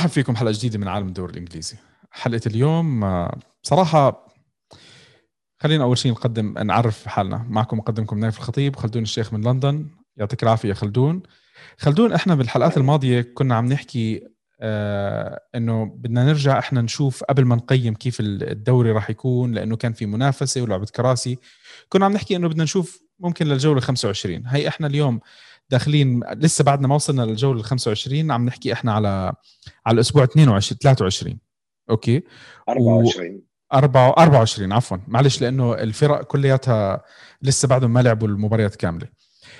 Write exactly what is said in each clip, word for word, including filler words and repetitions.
مرحب فيكم حلقة جديدة من عالم الدوري الإنجليزي. حلقة اليوم آه، بصراحة خلينا أول شيء نقدم نعرف حالنا. معكم مقدمكم نايف الخطيب، خلدون الشيخ من لندن. يعطيك العافية خلدون. خلدون، إحنا بالحلقات الماضية كنا عم نحكي آه إنه بدنا نرجع إحنا نشوف قبل ما نقيم كيف الدوري راح يكون، لأنه كان في منافسة ولعبة كراسي. كنا عم نحكي إنه بدنا نشوف ممكن للجولة خمسة وعشرين. هي إحنا اليوم داخلين لسه بعدنا ما وصلنا للجولة خمسة وعشرين، عم نحكي إحنا على على الأسبوع اثنين وعشرين ثلاثة وعشرين. أوكي. أربعة وعشرين أربعة أربعة وعشرين عفوا، معلش، لأنه الفرق كلياتها لسه بعدهم ما لعبوا المباريات كاملة.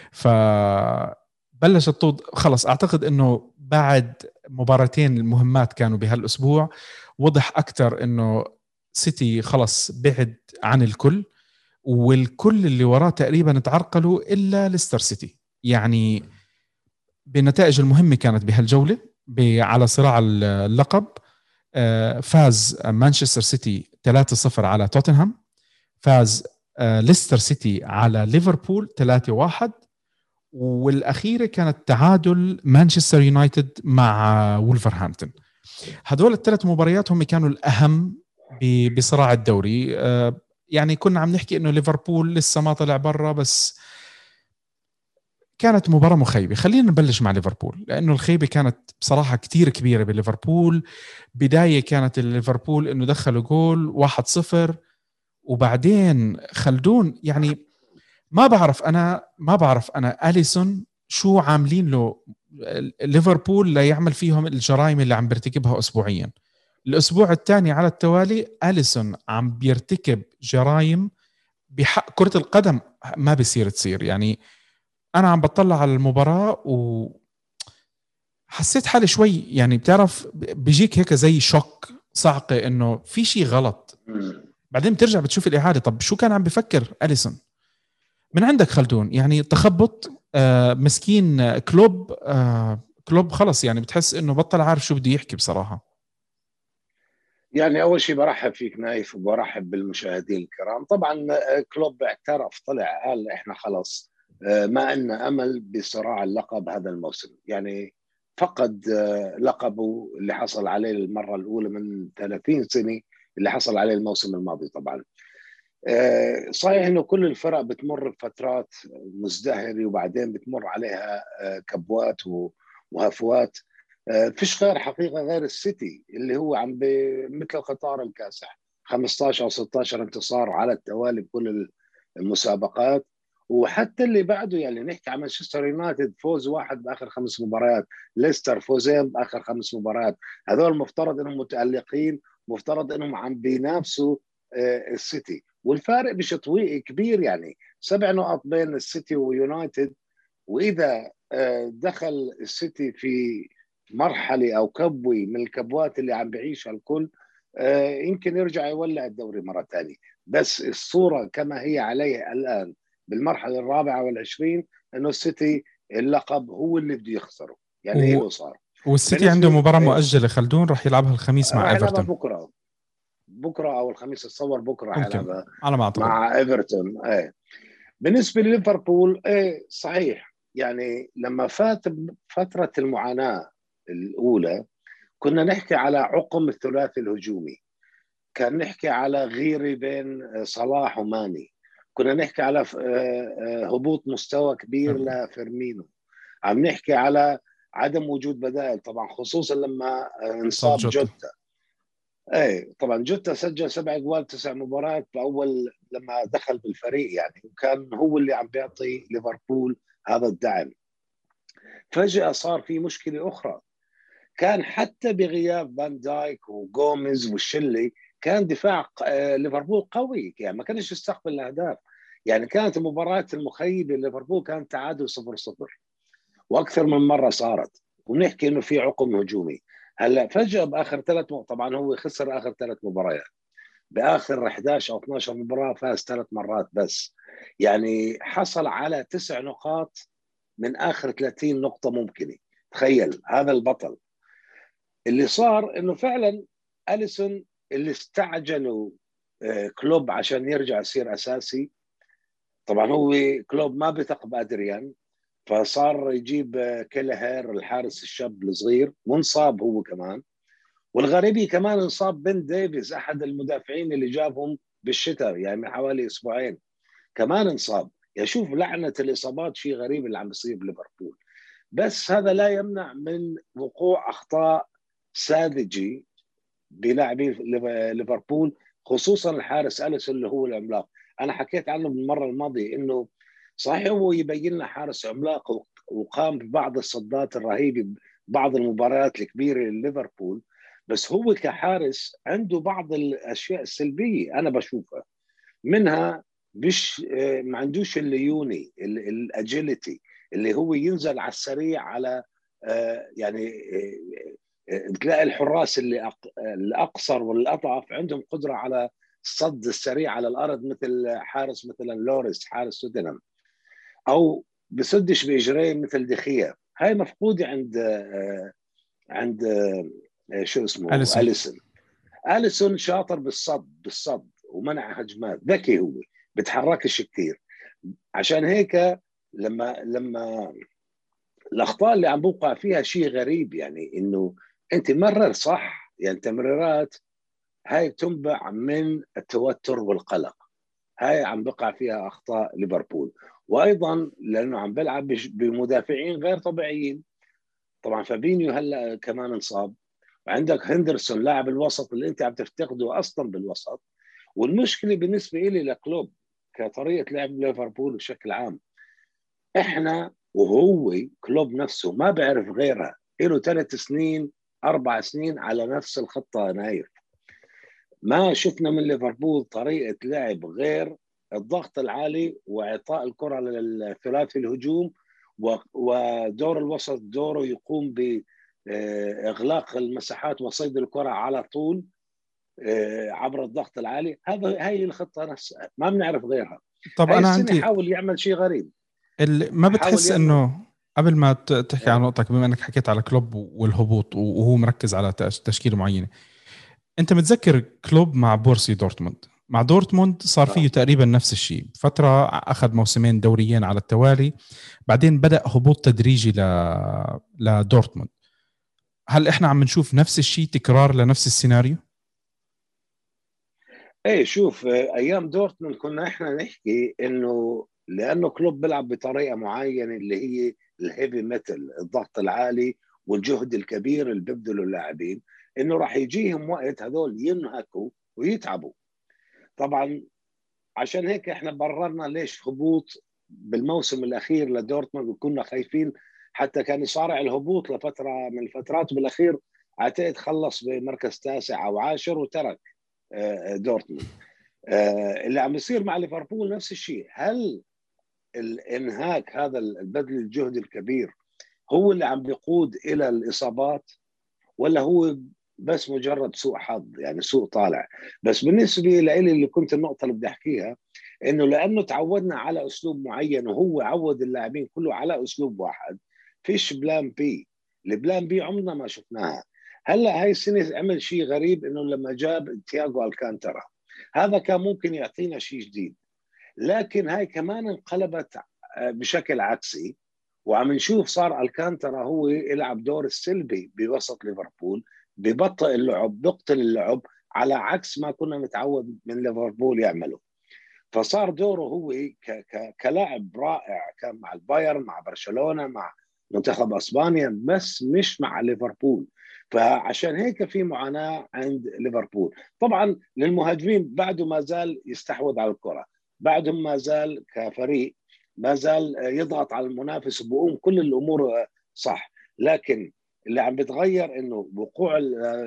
فبلش الطود خلص. أعتقد أنه بعد مباراتين المهمات كانوا بهالأسبوع وضح أكتر أنه سيتي خلص بعد عن الكل، والكل اللي وراه تقريبا تعرقلوا إلا ليستر سيتي. يعني بالنتائج المهمة كانت بهالجولة على صراع اللقب. فاز مانشستر سيتي ثلاثة صفر على توتنهام، فاز ليستر سيتي على ليفربول ثلاثة واحد، والأخيرة كانت تعادل مانشستر يونايتد مع وولفرهامبتون. هدول الثلاث مباريات هم كانوا الأهم بصراع الدوري. يعني كنا عم نحكي إنه ليفربول لسه ما طلع برا، بس كانت مباراة مخيبة. خلينا نبلش مع ليفربول، لأنه الخيبة كانت بصراحة كتير كبيرة بليفربول. بداية كانت ليفربول إنه دخلوا جول واحد صفر، وبعدين خلدون يعني ما بعرف أنا ما بعرف أنا أليسون شو عاملين له ليفربول ليعمل فيهم الجرائم اللي عم بيرتكبها أسبوعيا. الأسبوع الثاني على التوالي أليسون عم بيرتكب جرائم بحق كرة القدم ما بيصير تصير. يعني أنا عم بطلع على المباراة وحسيت حالي شوي، يعني بتعرف بيجيك هيك زي شوك صعقة إنه في شيء غلط. بعدين بترجع بتشوف الإعادة، طب شو كان عم بفكر أليسون؟ من عندك خلدون، يعني تخبط. آه مسكين آه كلوب آه كلوب خلص، يعني بتحس إنه بطل عارف شو بده يحكي بصراحة. يعني أول شيء برحب فيك نايف وبرحب بالمشاهدين الكرام. طبعا كلوب اعترف، طلع قال إحنا خلص ما لنا أمل بصراع اللقب هذا الموسم. يعني فقد لقبه اللي حصل عليه المرة الأولى من ثلاثين سنة، اللي حصل عليه الموسم الماضي. طبعا صحيح إنه كل الفرق بتمر بفترات مزدهرة وبعدين بتمر عليها كبوات وهفوات. فيش غير حقيقة غير السيتي اللي هو عم مثل القطار الكاسح، خمسة عشر أو ستة عشر انتصار على التوالي بكل المسابقات. وحتى اللي بعده يعني نحكي عن مانشستر يونايتد، فوز واحد بآخر خمس مباريات، ليستر فوزين بآخر خمس مباريات. هذول مفترض انهم متألقين، مفترض انهم عم بينافسوا السيتي، والفارق مش طويل كبير، يعني سبع نقط بين السيتي ويونايتد. وإذا دخل السيتي في مرحلة أو كبوة من الكبوات اللي عم بيعيشها الكل، يمكن يرجع يولع الدوري مرة تانية. بس الصورة كما هي عليها الآن بالمرحلة الرابعة والعشرين إنه السيتي اللقب هو اللي بده يخسره، يعني و... إله صار. والسيتي عنده مباراة مؤجلة خلدون، رح يلعبها الخميس مع راح يلعبها إيفرتون. بكرة بكرة أو الخميس، اتصور بكرة راح ممكن يلعبها على ما أعتقد. مع إيفرتون. ايه بالنسبة لليفربول، ايه صحيح، يعني لما فات فترة المعاناة الأولى كنا نحكي على عقم الثلاثي الهجومي، كان نحكي على غيرة بين صلاح وماني، كنا نحكي على هبوط مستوى كبير لفيرمينو، عم نحكي على عدم وجود بدائل طبعا، خصوصا لما انصاب جوتا. جوتا. ايه طبعا جوتا سجل سبع اجوال تسع مباريات باول لما دخل بالفريق، يعني وكان هو اللي عم بيعطي ليفربول هذا الدعم. فجأة صار في مشكلة أخرى، كان حتى بغياب فان دايك وغوميز والشلي كان دفاع ليفربول قوي، يعني ما كانش يستقبل الأهداف. يعني كانت المباراة المخيبة ليفربول كانت تعادل صفر صفر وأكثر من مرة صارت، ونحكي إنه في عقم هجومي. هلا فجأة بآخر ثلاث طبعا هو خسر آخر ثلاث مباريات، بآخر إحدى عشر أو اثنتي عشرة مباراة فاز ثلاث مرات بس، يعني حصل على تسع نقاط من آخر ثلاثين نقطة ممكنة. تخيل هذا البطل. اللي صار إنه فعلا أليسون اللي استعجلوا كلوب عشان يرجع يصير أساسي. طبعا هو كلوب ما بثق بأدريان، فصار يجيب كيلهير الحارس الشاب الصغير، وانصاب هو كمان. والغريبي كمان انصاب بن ديفيز احد المدافعين اللي جابهم بالشتاء يعني من حوالي اسبوعين، كمان انصاب. يشوف لعنه الاصابات شيء غريب اللي عم بيصير بليفربول. بس هذا لا يمنع من وقوع اخطاء ساذجه بلاعبين ليفربول، خصوصا الحارس أليسون اللي هو العملاق. انا حكيت عنه بالمره الماضيه انه صحيح هو يبين لنا حارس عملاق وقام ببعض الصدات الرهيبه بعض المباريات الكبيره لليفربول، بس هو كحارس عنده بعض الاشياء السلبيه انا بشوفها، منها مش ما عندوش الليوني الاجيلتي اللي هو ينزل على السريع على يعني تلاقي الحراس اللي الاقصر والاضعف عندهم قدره على الصد السريع على الارض، مثل حارس مثلا لوريس حارس توتنهام، او بسدش باجريه مثل دخيا. هاي مفقوده عند عند شو اسمه أليسون. أليسون. أليسون شاطر بالصد بالصد ومنع هجمات، ذكي هو بتحركش كثير. عشان هيك لما لما الاخطاء اللي عم بوقع فيها شيء غريب، يعني انه انت مرر صح، يعني تمريرات هاي تنبع من التوتر والقلق، هاي عم بقع فيها اخطاء ليفربول. وايضا لانه عم بلعب بمدافعين غير طبيعيين، طبعا فابينيو هلا كمان انصاب، وعندك هندرسون لاعب الوسط اللي انت عم تفتقده اصلا بالوسط. والمشكله بالنسبه لي لكلوب كطريقه لعب ليفربول بشكل عام، احنا وهو كلوب نفسه ما بيعرف غيرها، له ثلاث سنين اربع سنين على نفس الخطه نايف. ما شفنا من ليفربول طريقه لعب غير الضغط العالي واعطاء الكره للثلاثي الهجوم، ودور الوسط دوره يقوم باغلاق المساحات وصيد الكره على طول عبر الضغط العالي. هذا هي الخطه نفسها ما بنعرف غيرها. طب هاي انا السنه عندي حاول يعمل شيء غريب، ما حاول بتحس يعمل انه قبل ما ت- تحكي عن اه نقطك، بما انك حكيت على كلوب والهبوط وهو مركز على تش- تشكيله معينه، انت متذكر كلوب مع بورسي دورتموند؟ مع دورتموند صار فيه اه تقريبا نفس الشيء، فتره اخذ موسمين دوريين على التوالي، بعدين بدأ هبوط تدريجي ل لدورتموند. هل احنا عم نشوف نفس الشيء، تكرار لنفس السيناريو؟ ايه شوف، ايام دورتموند كنا احنا نحكي انه لانه كلوب بيلعب بطريقه معينه اللي هي الهيفي ميتال، الضغط العالي والجهد الكبير اللي بيبذلوا اللاعبين، انه راح يجيهم وقت هذول ينهكوا ويتعبوا. طبعا عشان هيك احنا بررنا ليش هبوط بالموسم الاخير لدورتموند، وكنا خايفين حتى كان يصارع الهبوط لفتره من الفترات، بالاخير اعتقد خلص بمركز تاسع او عاشر وترك دورتموند. اللي عم يصير مع ليفربول نفس الشيء. هل الانهاك هذا البذل الجهد الكبير هو اللي عم بيقود الى الاصابات، ولا هو بس مجرد سوء حظ، يعني سوء طالع؟ بس بالنسبه لي اللي كنت النقطه اللي بدي احكيها، انه لانه تعودنا على اسلوب معين وهو عود اللاعبين كله على اسلوب واحد، فيش بلان بي. البلان بي عمرنا ما شفناها. هلا هاي السنه عمل شيء غريب، انه لما جاب تياغو الكانترا هذا كان ممكن يعطينا شيء جديد، لكن هاي كمان انقلبت بشكل عكسي، وعم نشوف صار الكانترا هو يلعب دور السلبي بوسط ليفربول، ببطئ اللعب، بقتل اللعب، على عكس ما كنا نتعود من ليفربول يعمله. فصار دوره هو ك ك كلاعب رائع، كان مع البايرن، مع برشلونة، مع منتخب اسبانيا، بس مش مع ليفربول. فعشان هيك في معاناة عند ليفربول. طبعا للمهاجمين بعده ما زال يستحوذ على الكرة، بعدهم ما زال كفريق ما زال يضغط على المنافس وبقوم كل الامور صح، لكن اللي عم بتغير انه وقوع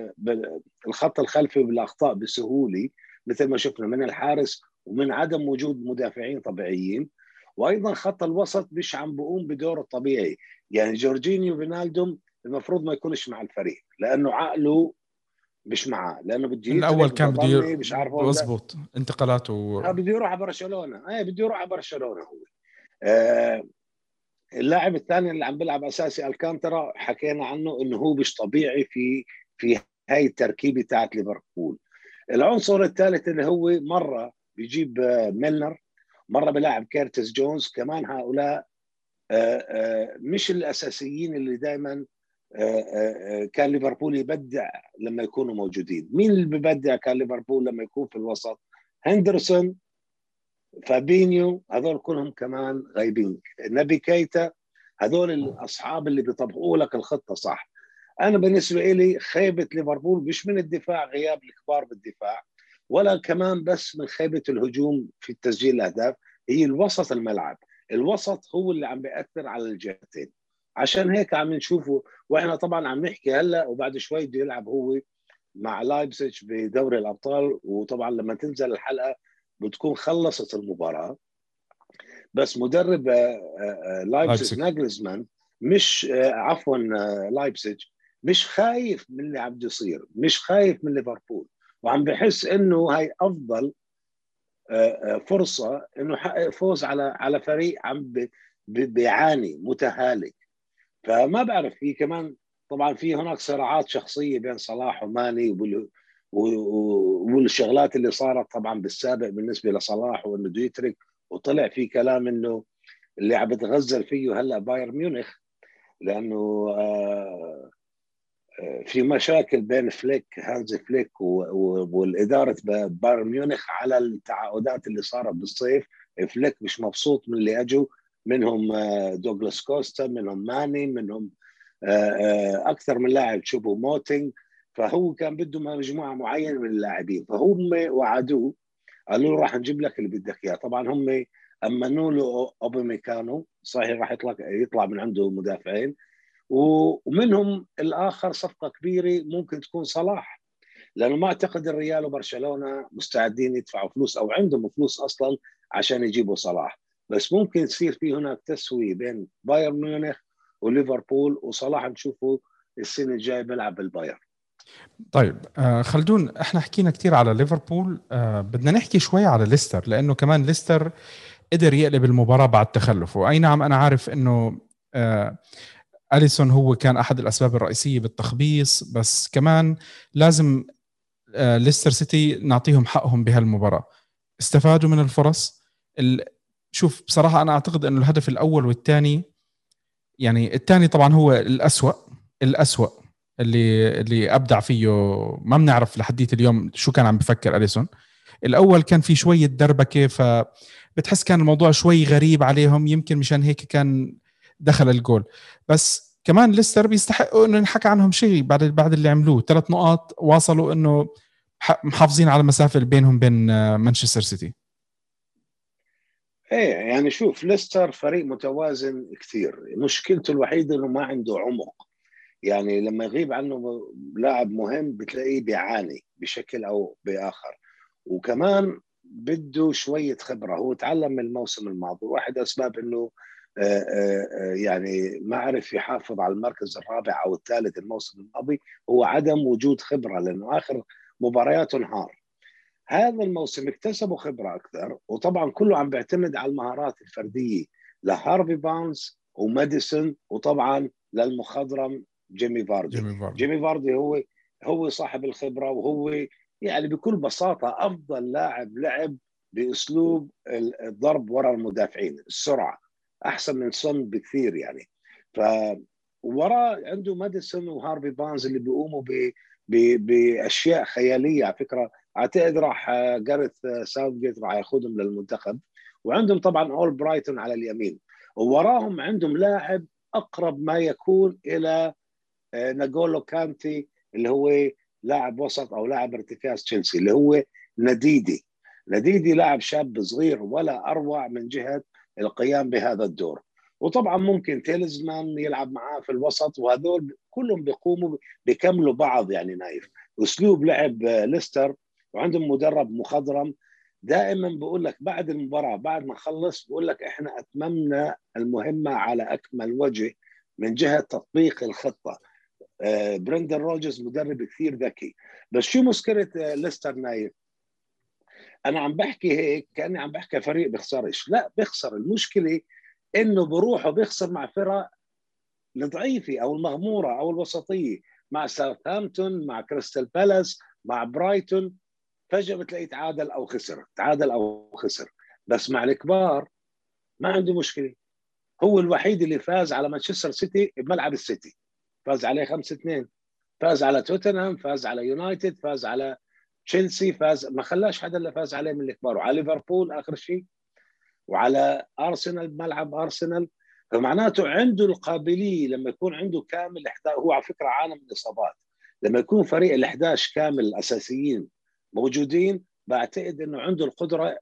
الخط الخلفي بالاخطاء بسهوله، مثل ما شفنا من الحارس ومن عدم وجود مدافعين طبيعيين. وايضا خط الوسط مش عم بقوم بدوره الطبيعي، يعني جورجينيو فينالدوم المفروض ما يكونش مع الفريق لانه عقله مش معاه، لانه بده الاول يترك كان بده بضلني ي- مش عارف ولا بظبط انتقالاته. ها، بده يروح على برشلونه. ايه بده يروح على برشلونه هو. آه اللاعب الثاني اللي عم بيلعب اساسي الكانترا، حكينا عنه انه هو مش طبيعي في في هاي التركيبه تاعت ليفربول. العنصر الثالث اللي هو مره بيجيب ميلنر، مره بلاعب كيرتس جونز، كمان هؤلاء مش الاساسيين اللي دائما كان ليفربول يبدع لما يكونوا موجودين. مين اللي بيبدع كان ليفربول لما يكون في الوسط؟ هندرسون، فابينيو، هذول كلهم كمان غايبين، نبي كيتا، هذول الاصحاب اللي بيطبقوا لك الخطه صح. انا بالنسبه لي خيبه ليفربول مش من الدفاع، غياب الكبار بالدفاع، ولا كمان بس من خيبه الهجوم في تسجيل الاهداف، هي الوسط الملعب. الوسط هو اللي عم بيأثر على الجهتين، عشان هيك عم نشوفه. واحنا طبعا عم نحكي هلا وبعد شوي بده يلعب هو مع لايبزيج بدوري الابطال، وطبعا لما تنزل الحلقه بتكون خلصت المباراه. بس مدرب لايبزيج ناجلزمان مش عفوا لايبزيج مش خايف من اللي عم يصير، مش خايف من ليفربول، وعم بحس انه هاي افضل فرصه انه يحقق فوز على على فريق عم بيعاني متهالك. فما بعرف، في كمان طبعا في هناك صراعات شخصيه بين صلاح وماني والشغلات اللي صارت طبعا بالسابق بالنسبه لصلاح، وانه بده يترك، وطلع في كلام انه اللي عم بتغزل فيه هلا بايرن ميونخ، لانه آه في مشاكل بين فليك هانز فليك والاداره بايرن ميونخ على التعاقدات اللي صارت بالصيف. فليك مش مبسوط من اللي اجوا منهم، دوغلاس كوستا، منهم ماني، منهم اكثر من لاعب شبه موتينج. فهو كان بده مجموعه معينه من اللاعبين، فهم وعدوه قالوا له راح نجيب لك اللي بدك اياه. طبعا هم امنوا له اوباميكانو، صحيح راح يطلع يطلع من عنده مدافعين، ومنهم الاخر صفقه كبيره ممكن تكون صلاح، لانه ما اعتقد الريال وبرشلونه مستعدين يدفعوا فلوس او عندهم فلوس اصلا عشان يجيبوا صلاح. بس ممكن يصير في هناك تسويه بين بايرن ميونخ وليفربول، وصلاح نشوفه السنه الجايه بيلعب بالبايرن. طيب آه خلدون، احنا حكينا كتير على ليفربول، آه بدنا نحكي شوي على ليستر، لانه كمان ليستر قدر يقلب المباراة بعد تخلفه. اي نعم انا عارف انه آه أليسون هو كان احد الاسباب الرئيسية بالتخبيص، بس كمان لازم آه ليستر سيتي نعطيهم حقهم بهالمباراة، استفادوا من الفرص. شوف بصراحة انا اعتقد انه الهدف الاول والثاني، يعني الثاني طبعا هو الأسوأ الأسوأ اللي اللي ابدع فيه، ما بنعرف لحديت اليوم شو كان عم بفكر أليسون. الاول كان في شويه دربكه، فبتحس كان الموضوع شوي غريب عليهم، يمكن مشان هيك كان دخل الجول. بس كمان ليستر بيستحقوا انه نحكى عنهم شيء بعد بعد اللي عملوه. ثلاث نقاط واصلوا انه محافظين على المسافه اللي بينهم بين مانشستر سيتي. ايه يعني شوف، ليستر فريق متوازن كثير، مشكلته الوحيده انه ما عنده عمق. يعني لما يغيب عنه لاعب مهم بتلاقيه بيعاني بشكل او باخر، وكمان بده شويه خبره. هو تعلم من الموسم الماضي، واحد اسباب انه آآ آآ يعني ما عرف يحافظ على المركز الرابع او الثالث الموسم الماضي هو عدم وجود خبره، لانه اخر مبارياته انهار. هذا الموسم اكتسبوا خبره اكثر، وطبعا كله عم بيعتمد على المهارات الفرديه لهارفي بارنز وماديسون، وطبعا للمخضرم جيمي فاردي. جيمي فاردي جيمي فاردي هو هو صاحب الخبره، وهو يعني بكل بساطه افضل لاعب لعب باسلوب الضرب وراء المدافعين، السرعه احسن من سون بكثير يعني. ف وراه عنده ماديسون وهارفي بارنز اللي بيقوموا ب باشياء خياليه. على فكره اعتقد راح جاريث ساوثجيت راح ياخذهم للمنتخب، وعندهم طبعا اول برايتون على اليمين، ووراهم عندهم لاعب اقرب ما يكون الى ناغولو كانتي اللي هو لاعب وسط او لاعب ارتكاز تشيلسي، اللي هو نديدي. نديدي لاعب شاب صغير ولا اروع من جهه القيام بهذا الدور. وطبعا ممكن تيلزمان يلعب معاه في الوسط، وهذول كلهم بيقوموا بيكملوا بعض. يعني نايف اسلوب لعب ليستر، وعندهم مدرب مخضرم دائما بقول لك بعد المباراه بعد ما خلص بقول لك احنا اتممنا المهمه على اكمل وجه من جهه تطبيق الخطه. آه برندن روجرز مدرب كثير ذكي. بس شو مشكله آه ليستر نايف؟ انا عم بحكي هيك كاني عم بحكي فريق بيخسرش، لا بيخسر. المشكله انه بروحه بيخسر مع فرق الضعيفه او المغموره او الوسطيه، مع ساوثهامبتون، مع كريستال بالاس، مع برايتون. فجاه بتلاقيه تعادل او خسر، تعادل او خسر. بس مع الكبار ما عنده مشكله. هو الوحيد اللي فاز على مانشستر سيتي بملعب السيتي، فاز عليه خمسة اثنين، فاز على توتنهام، فاز على يونايتد، فاز على تشيلسي، فاز ما خلاش حدا اللي فاز عليه من الكبار، وعلى ليفربول اخر شيء، وعلى ارسنال بملعب ارسنال. فمعناته عنده القابليه لما يكون عنده كامل إحدى... هو على فكره عانى من اصابات. لما يكون فريق ال11 كامل الاساسيين موجودين، بعتقد انه عنده القدره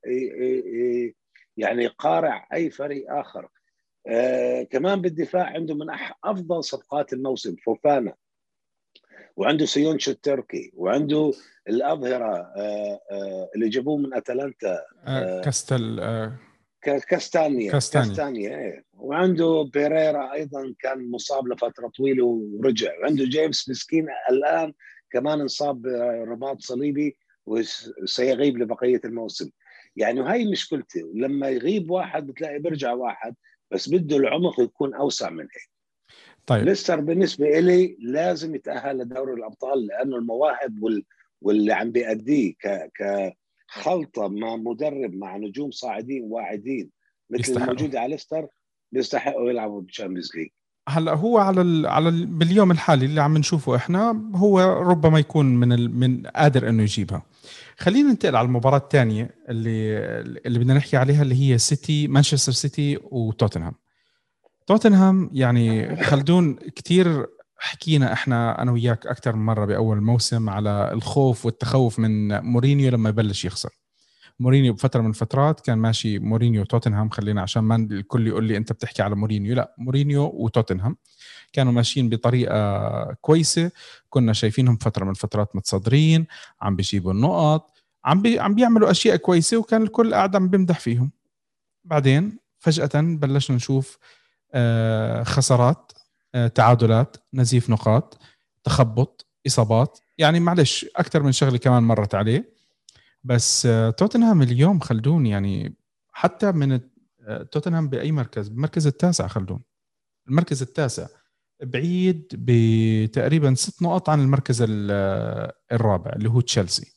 يعني قارع اي فريق اخر. آه كمان بالدفاع عنده من افضل صفقات الموسم فوفانا، وعنده سيونش التركي، وعنده الأظهرة آه آه اللي جابوه من أتلانتا آه كاستل آه كاستانيا كاستاني. كاستانيا ايه. وعنده بيريرا أيضا كان مصاب لفترة طويلة ورجع. وعنده جيمس مسكين الآن كمان انصاب رباط صليبي وسيغيب لبقية الموسم. يعني هاي مشكلتي، لما يغيب واحد بتلاقي برجع واحد، بس بده العمق يكون أوسع من هيك. طيب ليستر بالنسبة إلي لازم يتأهل لدوري الأبطال، لأنه المواهب وال... واللي عم بيأديه ك... كخلطة مع مدرب مع نجوم صاعدين واعدين مثل الموجود على ليستر بيستحقوا يلعبوا بالشامبيونز ليج. هلا هو على ال على ال باليوم الحالي اللي عم نشوفه احنا، هو ربما يكون من ال من قادر انه يجيبها. خلينا ننتقل على المباراة الثانية اللي اللي بدنا نحكي عليها، اللي هي سيتي مانشستر سيتي وتوتنهام. توتنهام يعني خلدون كتير حكينا احنا انا وياك اكثر من مرة باول موسم على الخوف والتخوف من مورينيو لما يبلش يخسر. مورينيو بفترة من الفترات كان ماشي مورينيو توتنهام، خلينا عشان ما الكل يقول لي انت بتحكي على مورينيو، لا، مورينيو وتوتنهام كانوا ماشيين بطريقة كويسة، كنا شايفينهم فترة من الفترات متصدرين، عم بيجيبوا النقط، عم بي عم بيعملوا اشياء كويسة، وكان الكل قاعد عم بيمدح فيهم. بعدين فجأة بلشنا نشوف آه خسارات، آه تعادلات، نزيف نقاط، تخبط، إصابات، يعني معلش أكثر من شغلة كمان مرت عليه. بس آه توتنهام اليوم خلدون يعني حتى من آه توتنهام بأي مركز، بمركز التاسع خلدون، المركز التاسع بعيد بتقريبا ست نقط عن المركز الرابع اللي هو تشيلسي.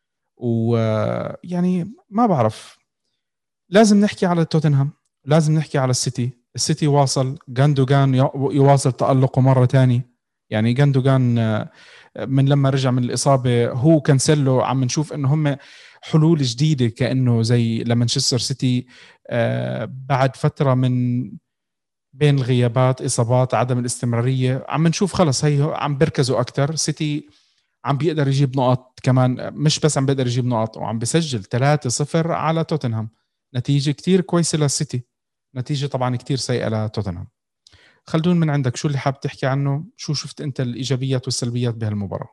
ويعني ما بعرف، لازم نحكي على توتنهام، لازم نحكي على السيتي. السيتي واصل جاندوغان يواصل تألقه مرة تاني. يعني جاندوغان من لما رجع من الإصابة هو كانسلو عم نشوف إنه هم حلول جديدة، كأنه زي لمانشستر سيتي بعد فترة من بين الغيابات، إصابات، عدم الاستمرارية، عم نشوف خلص هي عم بركزوا أكتر. سيتي عم بيقدر يجيب نقط كمان، مش بس عم بيقدر يجيب نقط، وعم بيسجل ثلاثة صفر على توتنهام. نتيجة كتير كويسة للسيتي، نتيجة طبعا كتير سيئة لتوتنهام. خلدون من عندك شو اللي حاب تحكي عنه؟ شو شفت أنت الإيجابيات والسلبيات بهالمباراة؟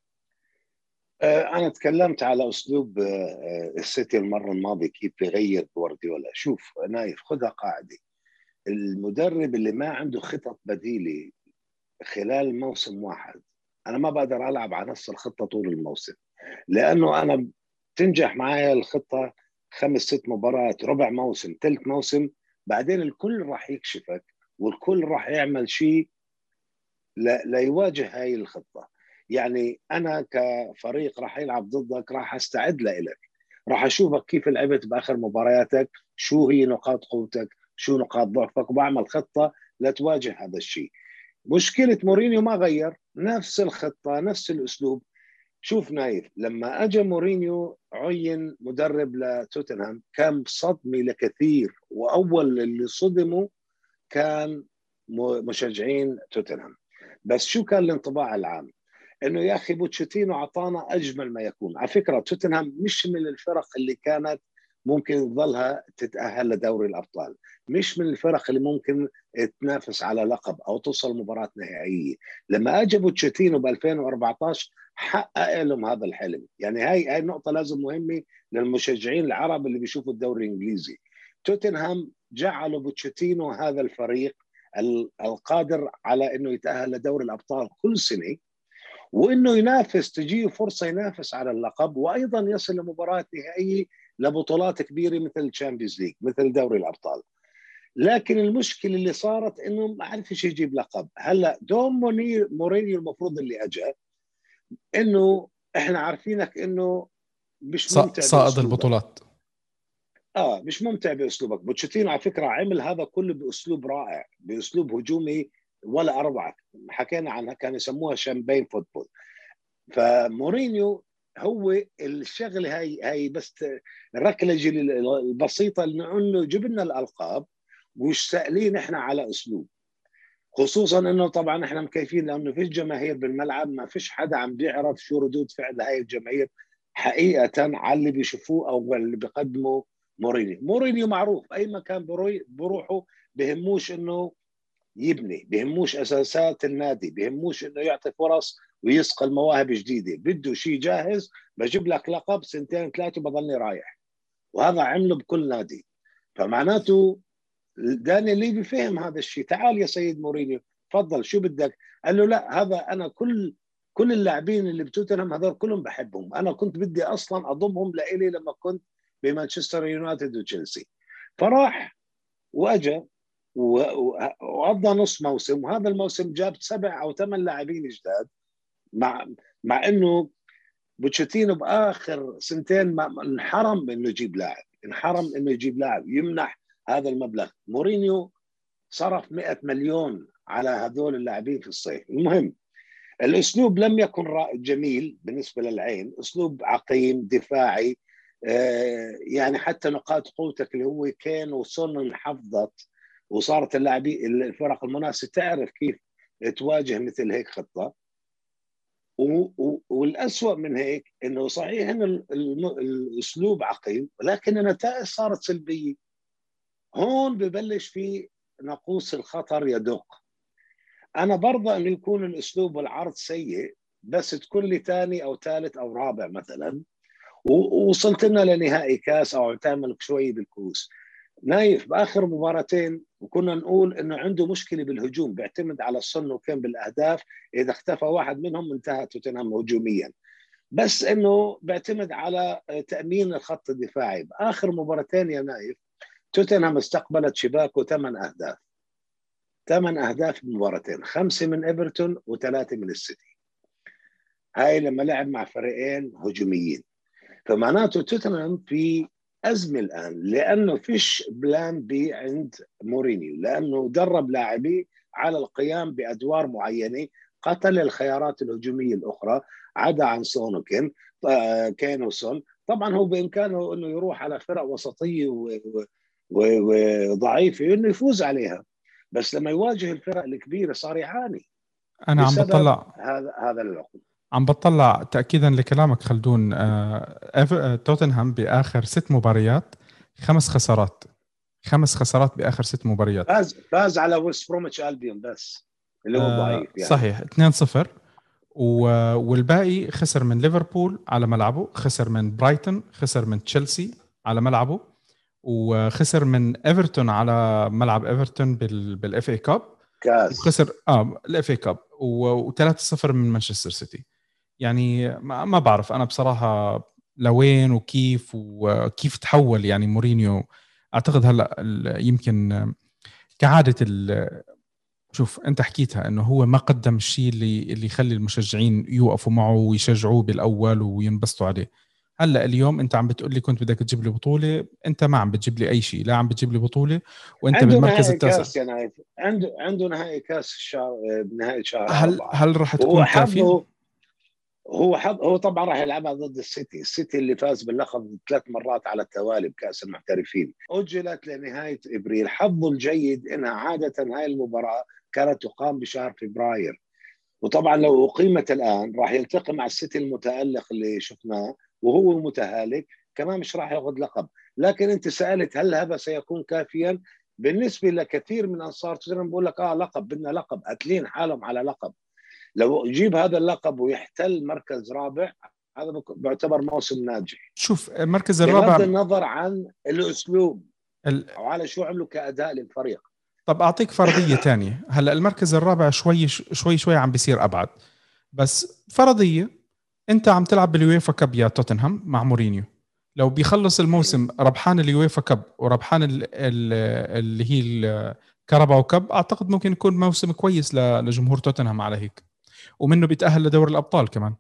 أنا تكلمت على أسلوب السيتي المرة الماضية كيف بيغير جوارديولا. شوف نايف، خذها قاعدة، المدرب اللي ما عنده خطط بديلة خلال موسم واحد، أنا ما بقدر ألعب على نفس الخطة طول الموسم، لأنه أنا تنجح معايا الخطة خمس ست مباريات، ربع موسم، ثلث موسم، بعدين الكل راح يكشفك والكل راح يعمل شيء لا يواجه هاي الخطة. يعني أنا كفريق راح يلعب ضدك راح أستعد لإلك، راح أشوفك كيف لعبت بآخر مبارياتك، شو هي نقاط قوتك، شو نقاط ضعفك، وبعمل خطة لتواجه هذا الشيء. مشكلة مورينيو ما غير، نفس الخطة نفس الأسلوب. شوف نايف، لما أجى مورينيو عين مدرب لتوتنهام كان صدمة لكثير، وأول اللي صدموا كان مشجعين توتنهام. بس شو كان الانطباع العام؟ انه يا اخي بوتشيتينو اعطانا اجمل ما يكون. على فكره توتنهام مش من الفرق اللي كانت ممكن تظلها تتاهل لدوري الابطال، مش من الفرق اللي ممكن تنافس على لقب او توصل مباراه نهائيه. لما اجى بوتشيتينو ب ألفين وأربعطعش حقق لهم هذا الحلم. يعني هاي هاي النقطه لازم مهمه للمشجعين العرب اللي بيشوفوا الدوري الانجليزي. توتنهام جعلوا بوتشيتينو هذا الفريق القادر على انه يتاهل لدوري الابطال كل سنه، وانه ينافس، تجيه فرصه ينافس على اللقب، وايضا يصل لمباراه نهائيه لبطولات كبيره مثل الشامبيونز ليج مثل دوري الابطال. لكن المشكله اللي صارت انه ما عرفش يجيب لقب. هلا دوم مورينيو المفروض اللي اجى انه احنا عارفينك انه مش ممتع صائد باسلوبك. البطولات. اه مش ممتع باسلوبك. بوتشيتينو على فكره عمل هذا كله باسلوب رائع، باسلوب هجومي ولا أروع. حكينا عنها، كانوا يسموها شامبين فوتبول. فمورينيو هو الشغله هاي هاي بس الركله البسيطه انه جاب لنا الالقاب، وش سائلين احنا على اسلوب، خصوصا انه طبعا احنا مكيفين لانه فيش جماهير بالملعب، ما فيش حدا عم بيعرف شو ردود فعل هاي الجماهير حقيقه على اللي بيشوفوه او اللي بيقدموا مورينيو. مورينيو معروف اي مكان بروحه بهموش انه يبني، بهموش اساسات النادي، بهموش انه يعطي فرص ويسقى المواهب جديده، بده شيء جاهز، بجيب لك لقب سنتين ثلاثه بضلني رايح. وهذا عمله بكل نادي. فمعناته داني ليفي فهم هذا الشيء. تعال يا سيد مورينيو تفضل شو بدك؟ قال له لا، هذا انا كل كل اللاعبين اللي بتوتنهام هذول كلهم بحبهم، انا كنت بدي اصلا اضمهم لإلي لما كنت بمانشستر يونايتد وتشيلسي. فراح واجا وقضى نص موسم، وهذا الموسم جاب سبع او ثمان لاعبين جداد، مع مع انه بوتشيتينو باخر سنتين ما انحرم انه يجيب لاعب، انحرم انه يجيب لاعب يمنح هذا المبلغ. مورينيو صرف مئة مليون على هذول اللاعبين في الصيف. المهم الاسلوب لم يكن جميل بالنسبه للعين، اسلوب عقيم دفاعي، آه يعني حتى نقاط قوتك اللي هو كين وسون انحفظت، وصارت اللاعبين الفرق المنافسه تعرف كيف تواجه مثل هيك خطه. والأسوأ من هيك انه صحيح ان الاسلوب عقيم ولكن النتائج صارت سلبيه. هون ببلش في ناقوس الخطر يدق. انا برضى انه يكون الاسلوب والعرض سيء، بس تكون لي ثاني او ثالث او رابع مثلا، ووصلت لنا لنهائي كاس او تعمل شوي بالكؤوس. نايف باخر مباراتين وكنا نقول انه عنده مشكله بالهجوم، بيعتمد على الصن وكان بالاهداف، اذا اختفى واحد منهم انتهى توتنهام هجوميا، بس انه بيعتمد على تامين الخط الدفاعي. باخر مباراتين يا نايف توتنهام استقبلت شباكه ثمان اهداف، ثمان اهداف بمباراتين، خمسه من ايفرتون وثلاثه من السيتي. هاي لما لعب مع فريقين هجوميين. فمعناته توتنهام في أزمة الآن، لأنه فيش بلان بي عند مورينيو، لأنه درب لاعبي على القيام بأدوار معينة، قتل الخيارات الهجومية الأخرى عدا عن سون وكين. كين وسون طبعا هو بإمكانه أنه يروح على فرق وسطية وضعيفة وأنه يفوز عليها، بس لما يواجه الفرق الكبيرة صار يعاني. أنا عم بطلع هذا هذا العقد. عم بطلع تأكيدا لكلامك خلدون. آه توتنهام بآخر ست مباريات خمس خسارات، خمس خسارات بآخر ست مباريات. فاز فاز على ويست بروميتش ألبيون بس اللي هو آه ضعيف يعني. صحيح اثنين صفر، والباقي خسر من ليفربول على ملعبه، خسر من برايتون، خسر من تشيلسي على ملعبه، وخسر من ايفرتون على ملعب ايفرتون بالاف اي كاب كاس، وخسر اه الاف اي كاب، وثلاثة صفر من مانشستر سيتي. يعني ما بعرف انا بصراحه لوين وكيف وكيف تحول يعني مورينيو. اعتقد هلا يمكن كعاده، شوف انت حكيتها انه هو ما قدم الشيء اللي اللي يخلي المشجعين يوقفوا معه ويشجعوه بالاول وينبسطوا عليه. هلا اليوم انت عم بتقول لي كنت بدك تجيب لي بطوله، انت ما عم بتجيب لي اي شيء، لا عم بتجيب لي بطوله وانت عنده بالمركز نهائي التاسع. كاس يا نايف، عنده عنده نهائي كاس الشهر بنهايه شهر هل أربعة. هل راح تكون وهو كافيه؟ حظه هو حظ هو طبعا راح يلعبها ضد السيتي، السيتي اللي فاز باللقب ثلاث مرات على التوالي بكاس المحترفين. اجلت لنهايه ابريل. حظه الجيد انها عاده هاي المباراه كانت تقام بشهر فبراير، وطبعا لو اقيمت الان راح يلتقي مع السيتي المتالق اللي شفناه وهو متهالك، كمان مش راح ياخذ لقب. لكن انت سالت هل هذا سيكون كافيا؟ بالنسبه لكثير من انصار توتنهام بقول لك اه لقب، بدنا لقب، قاتلين حالهم على لقب. لو يجيب هذا اللقب ويحتل مركز رابع هذا بيعتبر موسم ناجح. شوف المركز الرابع بغض النظر عن الاسلوب ال... او على شو عملوا كاداء للفريق. طب اعطيك فرضيه تانية. هلا المركز الرابع شوي شوي شوي عم بيصير ابعد، بس فرضيه انت عم تلعب باليويفا كاب يا توتنهام مع مورينيو، لو بيخلص الموسم ربحان اليويفا كاب وربحان ال ال اللي هي الكاراباو كاب، اعتقد ممكن يكون موسم كويس لجمهور توتنهام على هيك، ومنه بيتأهل لدور الابطال كمان.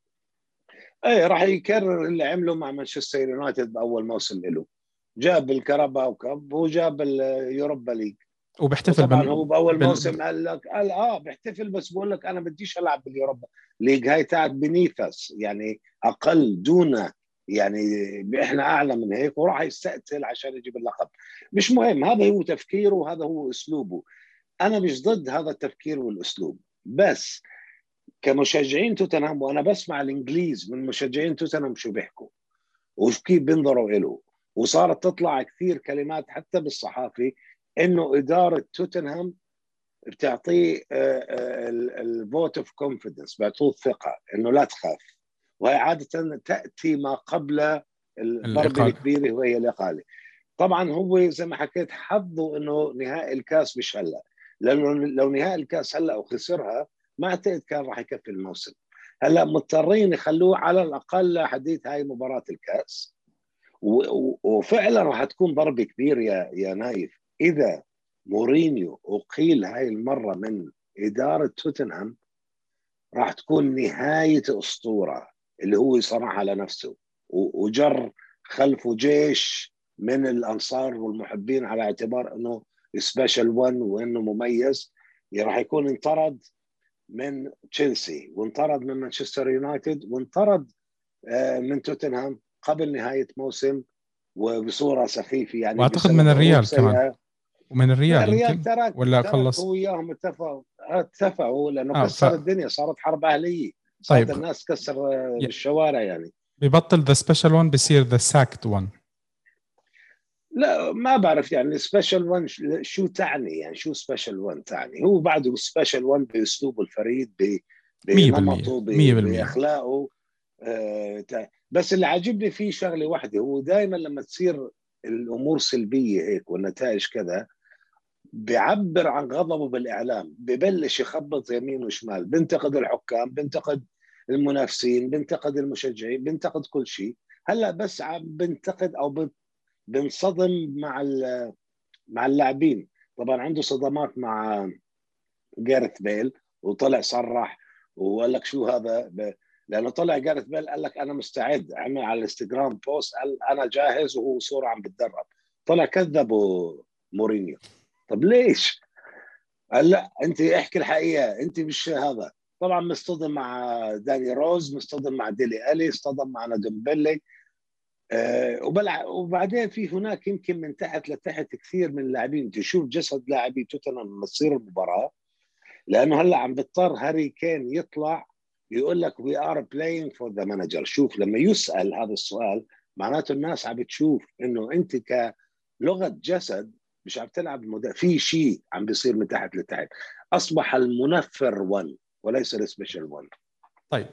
ايه راح يكرر اللي عمله مع مانشستر يونايتد باول موسم له، جاب الكاراباو كاب وجاب اليوروبا ليج. وبيحتفل طبعا بال... هو باول بال... موسم قال لك قال اه بيحتفل، بس بقول لك انا بديش العب باليوروبا ليج، هاي تاعت بنيفس يعني اقل دونه، يعني احنا اعلى من هيك، وراح يستقتل عشان يجيب اللقب. مش مهم، هذا هو تفكيره وهذا هو اسلوبه. انا مش ضد هذا التفكير والاسلوب، بس كمشجعين توتنهام وانا بسمع الانجليز من مشجعين توتنهام شو بيحكوا وكيف بينظروا له، وصارت تطلع كثير كلمات حتى بالصحافي انه اداره توتنهام بتعطيه الفوت اوف كونفيدنس، بيعطوه الثقه انه لا تخاف، وهي عاده تاتي ما قبل الضربه الإقالة. الكبيره وهي الاقاله. طبعا هو زي ما حكيت حظه انه نهائي الكاس مش هلا، لانه لو نهائي الكاس هلا وخسرها ما اعتقد كان راح يكفي الموسم. هلا مضطرين يخلوه على الاقل لحديث هاي مباراه الكاس، وفعلا راح تكون ضربه كبيره يا يا نايف اذا مورينيو أقيل هاي المرة من إدارة توتنهام. راح تكون نهاية أسطورة اللي هو صنعها لنفسه، وجر خلفه جيش من الأنصار والمحبين على اعتبار أنه سبيشال ون وأنه مميز. يعني راح يكون انطرد من تشيلسي، وانطرد من مانشستر يونايتد، وانطرد من توتنهام قبل نهاية موسم وبصورة سخيفة، يعني واعتقد من بسبب عروض الريال كمان، سيئة. ومن لا الريال الريال يمكن، ترك ولا ترك هو خلص. وياهم اتفقوا اتفقوا لانه اه ف كسر الدنيا، صارت حرب اهليه، صارت طيب، الناس تكسر ي- بالشوارع يعني. ببطل ذا سبيشال وان بصير ذا ساكت وان. لا ما بعرف يعني سبيشال ون شو تعني، يعني شو سبيشال ون تعني؟ هو بعده سبيشال ون باسلوبه الفريد، مية بالمية بنمطه، مية بالمية. باخلاقه. آه بس اللي عاجبني فيه شغله واحده، هو دائما لما تصير الامور سلبيه هيك والنتائج كذا بيعبر عن غضبه بالإعلام، ببلش يخبط يمين وشمال، بنتقد الحكام، بنتقد المنافسين، بنتقد المشجعين، بنتقد كل شيء. هلا بس عم بنتقد او بنصدم مع مع اللاعبين. طبعا عنده صدمات مع جارث بيل، وطلع صرح وقال لك شو هذا ب... لانه طلع جارث بيل قال لك انا مستعد، عمل على الانستغرام بوست قال انا جاهز، وهو صوره عم بتدرب. طلع كذبوا مورينيو. طب ليش؟ قال لا انت احكي الحقيقه، انت مش هذا. طبعا مصطدم مع داني روز، مصطدم مع ديلي الي، اصطدم مع ندومبلي. أه وبلع وبعدين في هناك يمكن من تحت لتحت كثير من اللاعبين تشوف جسد لاعبي توتنهام لما تصير المباراه، لانه هلا عم بيضطر هاري كين يطلع يقول لك وي ار بلاينج فور ذا مانجر. شوف لما يسال هذا السؤال معناته الناس عم بتشوف انه انت كلغه جسد مش عم تلعب المدرب، في شيء عم بيصير من تحت لتحت. اصبح المنفر ون وليس السبيشال ون. طيب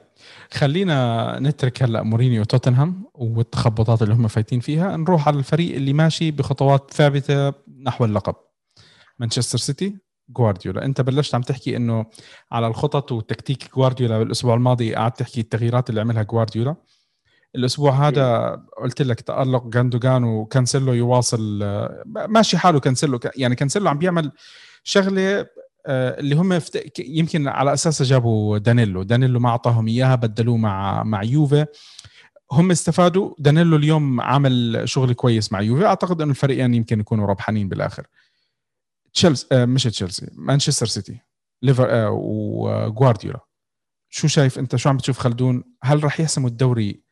خلينا نترك هلا مورينيو وتوتنهام والتخبطات اللي هم فايتين فيها، نروح على الفريق اللي ماشي بخطوات ثابته نحو اللقب، مانشستر سيتي. جوارديولا، انت بلشت عم تحكي انه على الخطط وتكتيك جوارديولا بالاسبوع الماضي، قعدت تحكي التغييرات اللي عملها جوارديولا الاسبوع هذا. قلت لك تألق جاندوجان وكانسيلو يواصل ماشي حاله. كانسيلو يعني كانسيلو عم بيعمل شغله اللي هم يمكن على اساسها جابوا دانيلو. دانيلو ما اعطاهم اياها، بدلوه مع مع يوفي، هم استفادوا. دانيلو اليوم عمل شغل كويس مع يوفي، اعتقد انه الفريقين يمكن يكونوا ربحانين بالاخر. تشيلسي آه مش تشيلسي، مانشستر سيتي، ليفر آه وجوارديولا. شو شايف انت؟ شو عم بتشوف خلدون؟ هل راح يحسموا الدوري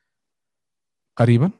قريبا؟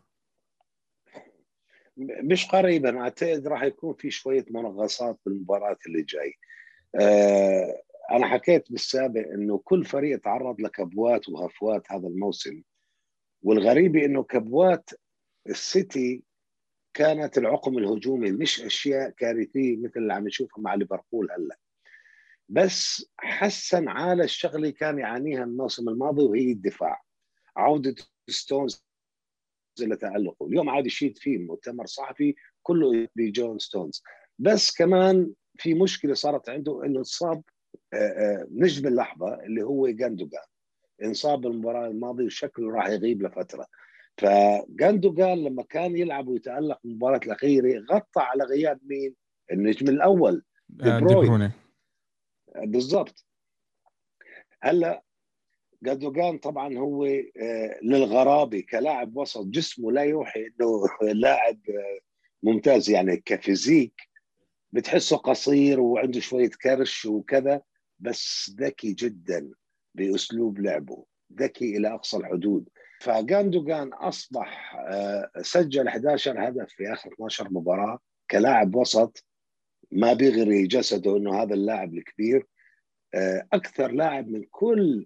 مش قريبا، اعتقد راح يكون في شويه منغصات بالمباراه اللي جاي. أه انا حكيت بالسابق انه كل فريق تعرض لكبوات وهفوات هذا الموسم، والغريبه انه كبوات السيتي كانت العقم الهجومي، مش اشياء كارثيه مثل اللي عم نشوفها مع ليفربول هلا. بس حسن على الشغله كان يعانيها الموسم الماضي، وهي الدفاع. عوده ستونز الى تالقه اليوم عاد يشيد فيه مؤتمر صحفي كله بجون ستونز. بس كمان في مشكله صارت عنده انه اتصاب نجم اللحظه اللي هو جاندوجان، انصاب بالمباراه الماضيه وشكله راح يغيب لفتره. فجاندوجان لما كان يلعب ويتالق المباراه الاخيره غطى على غياب مين؟ النجم الاول دي دي بروين. بروني. بالضبط. هلا جاندوجان طبعا هو للغرابه كلاعب وسط جسمه لا يوحي انه لاعب ممتاز، يعني كفيزيك بتحسه قصير وعنده شوية كرش وكذا، بس ذكي جدا بأسلوب لعبه، ذكي إلى أقصى الحدود. فغاندوغان أصبح سجل إحدى عشر هدف في آخر اثنتي عشرة مباراة كلاعب وسط، ما بيغري جسده إنه هذا اللاعب الكبير. أكثر لاعب من كل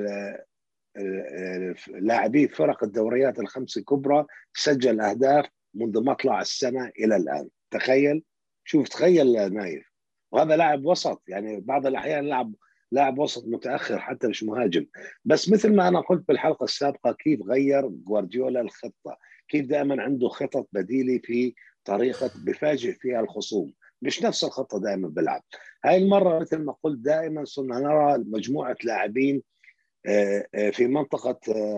لاعبي فرق الدوريات الخمس الكبرى سجل أهداف منذ مطلع السنة إلى الآن. تخيل، شوف تخيل نايف، وهذا لاعب وسط، يعني بعض الأحيان لاعب لاعب وسط متأخر حتى مش مهاجم. بس مثل ما أنا قلت بالحلقة السابقة، كيف غير غوارديولا الخطة، كيف دائما عنده خطط بديلة في طريقة بفاجئ فيها الخصوم، مش نفس الخطة دائما بلعب. هاي المرة مثل ما قلت دائما صرنا نرى مجموعة لاعبين في منطقة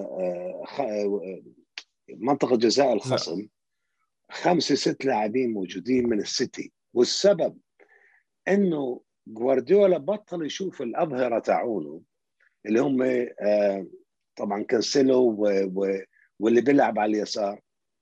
منطقة جزاء الخصم، خمسة ست لاعبين موجودين من السيتي. والسبب انه غوارديولا بطل يشوف الأظهرة تاعونه اللي هم طبعا كانسيلو واللي بيلعب على اليسار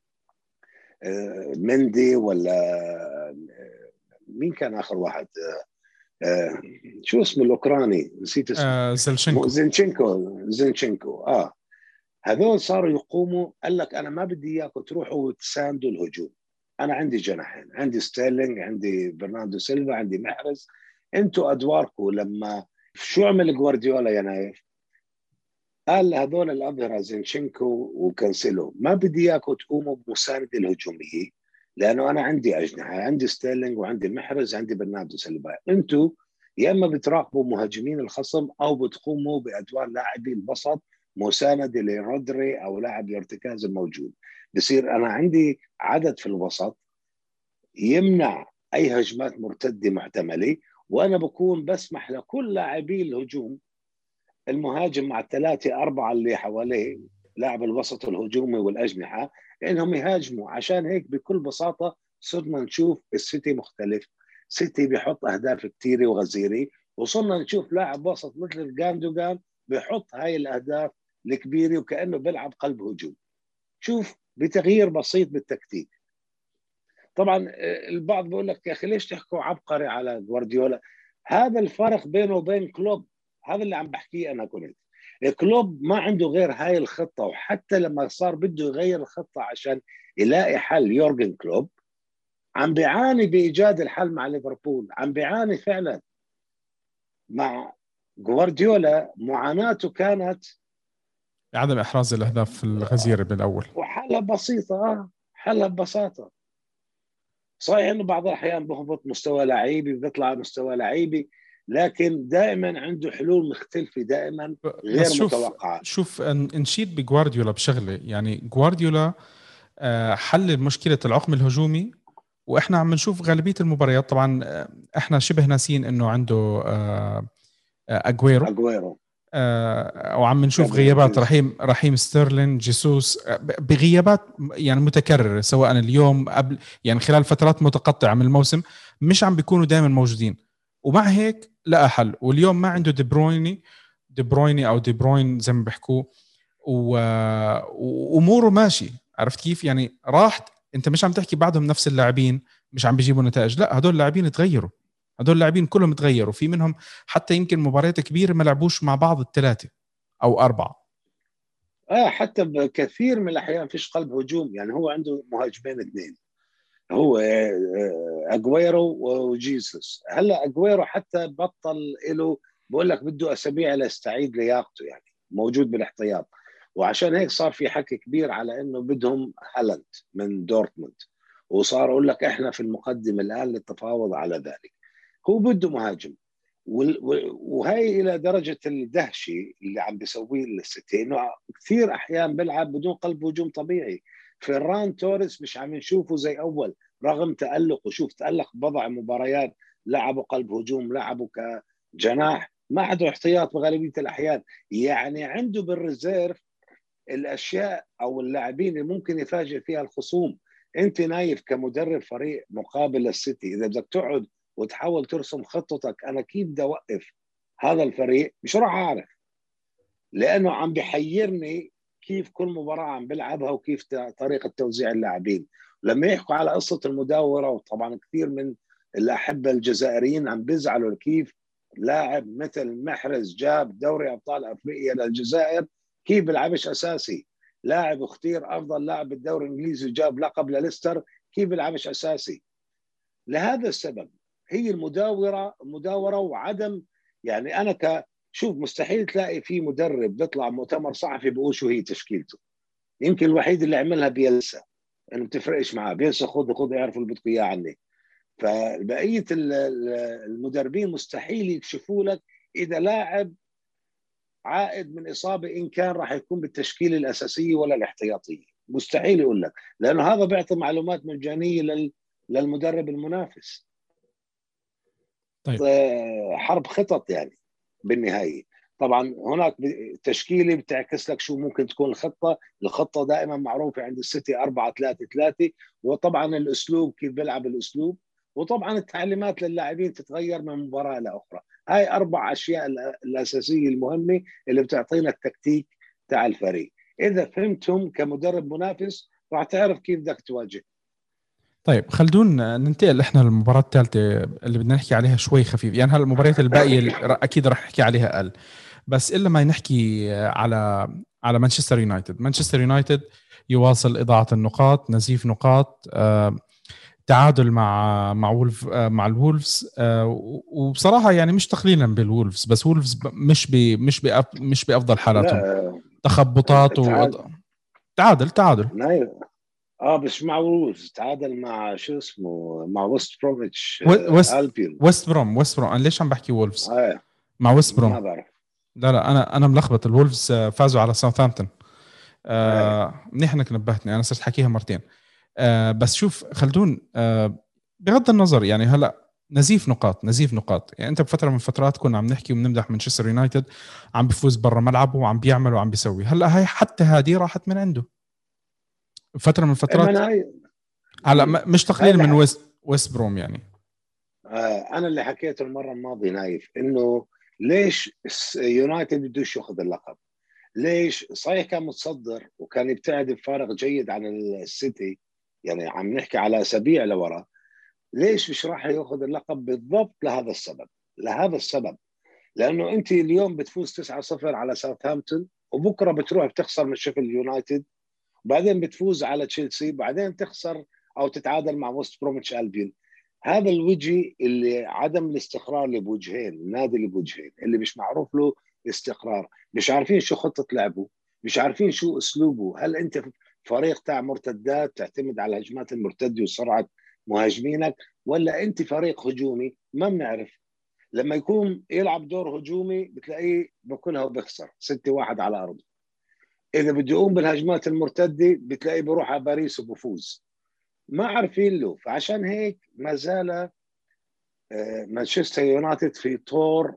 مندي، ولا مين كان آخر واحد آه شو اسمه الأوكراني نسيت اسمه، آه زلشنكو. زينشينكو زينشينكو اه هذول صاروا يقوموا، قال لك أنا ما بدي إياكم تروحوا وتساندوا الهجوم، أنا عندي جناحين، عندي ستيرلينج، عندي برناردو سيلفا، عندي محرز، أنتوا أدواركم. لما شو عمل غوارديولا يا نايف؟ قال لهذول الأظهرة زينشينكو وكانسيلو ما بدي إياكم تقوموا بمساندة الهجومية، لأنه أنا عندي أجنحة، عندي ستيرلينج وعندي محرز، عندي برناردو سيلفا. أنتوا يا إما بتراقبوا مهاجمين الخصم أو بتقوموا بأدوار لاعبي الوسط مساندة لرودري أو لاعب الارتكاز الموجود. بصير أنا عندي عدد في الوسط يمنع أي هجمات مرتدة محتملة، وأنا بكون بسمح لكل لاعبي الهجوم، المهاجم مع الثلاثة أربعة اللي حواليه لاعب الوسط الهجومي والأجنحة، إنهم يهاجموا. عشان هيك بكل بساطة صرنا نشوف السيتي مختلف، سيتي بيحط أهداف كتيرة وغزيرة، وصرنا نشوف لاعب وسط مثل غاندوغان بيحط هاي الأهداف الكبيرة وكأنه بيلعب قلب هجوم. شوف بتغيير بسيط بالتكتيك. طبعا البعض بيقول لك يا أخي ليش تحكوا عبقري على غوارديولا؟ هذا الفرق بينه وبين كلوب، هذا اللي عم بحكيه أنا. كنت كلوب ما عنده غير هاي الخطة، وحتى لما صار بده يغير الخطة عشان يلاقي حل، يورجن كلوب عم بيعاني بإيجاد الحل مع ليفربول، عم بيعاني فعلا. مع غوارديولا معاناته كانت عدم إحراز الأهداف الغزيرة بالأول، وحلها بسيطة آه حلها ببساطة. صحيح إنه بعض الأحيان بهبط مستوى لعيبي بيطلع مستوى لعيبي، لكن دائما عنده حلول مختلفة، دائما غير بس شوف متوقعة. شوف نشيد بجوارديولا بشغله، يعني جوارديولا حل مشكلة العقم الهجومي، واحنا عم نشوف غالبية المباريات. طبعا احنا شبه ناسين انه عنده اجويرو أجويرو آه وعم نشوف غيابات رحيم رحيم ستيرلينج جيسوس بغيابات يعني متكررة، سواء اليوم قبل يعني خلال فترات متقطعة من الموسم مش عم بيكونوا دائما موجودين، ومع هيك لقى حل. واليوم ما عنده دي برويني دي برويني او دي بروين زي ما بيحكوا، واموره ماشي. عرفت كيف يعني؟ راحت انت مش عم تحكي بعدهم نفس اللاعبين مش عم بيجيبوا نتائج، لا هدول اللاعبين تغيروا، هدول اللاعبين كلهم تغيروا، في منهم حتى يمكن مباريات كبيرة ما لعبوش مع بعض الثلاثة أو أربعة. آه حتى بكثير من الأحيان فيش قلب هجوم، يعني هو عنده مهاجمين اثنين، هو أجويرو وجيسوس. هلا أجويرو حتى بطل له، بقول لك بده أسابيع ليستعيد لياقته، يعني موجود بالاحتياط. وعشان هيك صار في حكي كبير على إنه بدهم هالاند من دورتموند، وصار أقول لك إحنا في المقدمة الآن للتفاوض على ذلك. هو بده مهاجم، وهي الى درجه الدهشه اللي عم بيسويه السيتي، انه كثير احيان بيلعب بدون قلب هجوم طبيعي. فيران توريس مش عم نشوفه زي اول، رغم تالقه. شوف تالق بضع مباريات لعبوا قلب هجوم، لعبوا كجناح، ما عنده احتياط بغالبيه الاحيان. يعني عنده بالريزيرف الاشياء او اللاعبين اللي ممكن يفاجئ فيها الخصوم. انت نايف كمدرب فريق مقابل للسيتي، اذا بدك تقعد وتحاول ترسم خطتك انا كيف بدي اوقف هذا الفريق، مش راح اعرف، لانه عم بحيرني كيف كل مباراه عم بلعبها وكيف طريقه توزيع اللاعبين. لما يحكوا على قصه المداوره، وطبعا كثير من الأحبة الجزائريين عم بيزعلوا كيف لاعب مثل محرز جاب دوري أبطال أفريقيا للجزائر كيف بيلعبش أساسي. لاعب اختير أفضل لاعب بالدوري الإنجليزي وجاب لقب لليستر كيف بيلعبش أساسي. لهذا السبب هي المداورة مداورة وعدم، يعني أنا ك شوف مستحيل تلاقي في مدرب بيطلع مؤتمر صحفي بيقول شو هي تشكيلته. يمكن الوحيد اللي عملها بيلسا، انه يعني بتفرقش معاه، بيلسا خذ خذ يعرفوا اللي بدكم اياه عني. فبقيه المدربين مستحيل يكشفوا لك اذا لاعب عائد من اصابه ان كان راح يكون بالتشكيله الاساسيه ولا الاحتياطيه، مستحيل يقول لك، لانه هذا بيعطي معلومات مجانيه لل للمدرب المنافس. طيب حرب خطط يعني بالنهايه. طبعا هناك تشكيله بتعكس لك شو ممكن تكون الخطه، الخطه دائما معروفه عند السيتي أربعة ثلاثة ثلاثة، وطبعا الاسلوب كيف بيلعب الاسلوب، وطبعا التعليمات للاعبين تتغير من مباراه لاخرى. هاي اربع اشياء الاساسيه المهمه اللي بتعطينا التكتيك تاع الفريق. اذا فهمتهم كمدرب منافس راح تعرف كيف بدك تواجه. طيب خلدون ننتقل احنا للمباراة الثالثة اللي بدنا نحكي عليها شوي خفيف، يعني هالمباريات الباقية اكيد راح نحكي عليها اقل، بس الا ما نحكي على على مانشستر يونايتد. مانشستر يونايتد يواصل اضاعة النقاط، نزيف نقاط، آه، تعادل مع مع وولف آه، مع الوولفز، آه، وبصراحة يعني مش تقليلا بالوولفز، بس وولفز مش ب مش ب مش بافضل حالاتهم، لا تخبطات و تعادل تعادل اه بس مع وولفز تعادل مع شو اسمه مع ويست بروميتش ويست البيون. ويست بروم ويست بروم انا ليش عم بحكي وولفز آه. مع ويست ما بروم؟ بعرف. لا لا انا انا ملخبط. الولفز فازوا على ساوثهامبتون. آه. آه منيح انك نبهتني، انا صرت حكيها مرتين. آه بس شوف خلدون، آه بغض النظر يعني هلا نزيف نقاط نزيف نقاط، يعني انت بفتره من الفترات كنا عم نحكي وبنمدح مانشستر يونايتد عم بيفوز برا ملعبه وعم بيعمل وعم بيسوي، هلا هاي حتى هذه راحت من عنده فتره من الفترات. هاي هلا مش تقليل من اللي... ويست ويست بروم يعني. آه انا اللي حكيته المره الماضيه نايف انه ليش يونايتد بدوش ياخذ اللقب. ليش؟ صحيح كان متصدر وكان يبتعد بفارق جيد عن السيتي، يعني عم نحكي على اسابيع لورا. ليش مش راح ياخذ اللقب؟ بالضبط لهذا السبب. لهذا السبب لانه انت اليوم بتفوز تسعة صفر على ساوثهامبتون، وبكره بتروح بتخسر من شيفيلد يونايتد، وبعدين بتفوز على تشيلسي، بعدين تخسر او تتعادل مع وست بروميتش البيون. هذا الوجه اللي عدم الاستقرار اللي بوجهين، النادي اللي بوجهين اللي مش معروف له استقرار، مش عارفين شو خطة لعبه، مش عارفين شو اسلوبه. هل انت فريق تاع مرتدات تعتمد على الهجمات المرتدة وسرعة مهاجمينك، ولا انت فريق هجومي؟ ما بنعرف. لما يكون يلعب دور هجومي بتلاقيه بكلها وبيخسر ستة واحد على أرضه. إذا بده يقوم بالهجمات المرتدة بتلاقيه بروح على باريس وبفوز. ما عارفين له. فعشان هيك ما زال مانشستر يونايتد في طور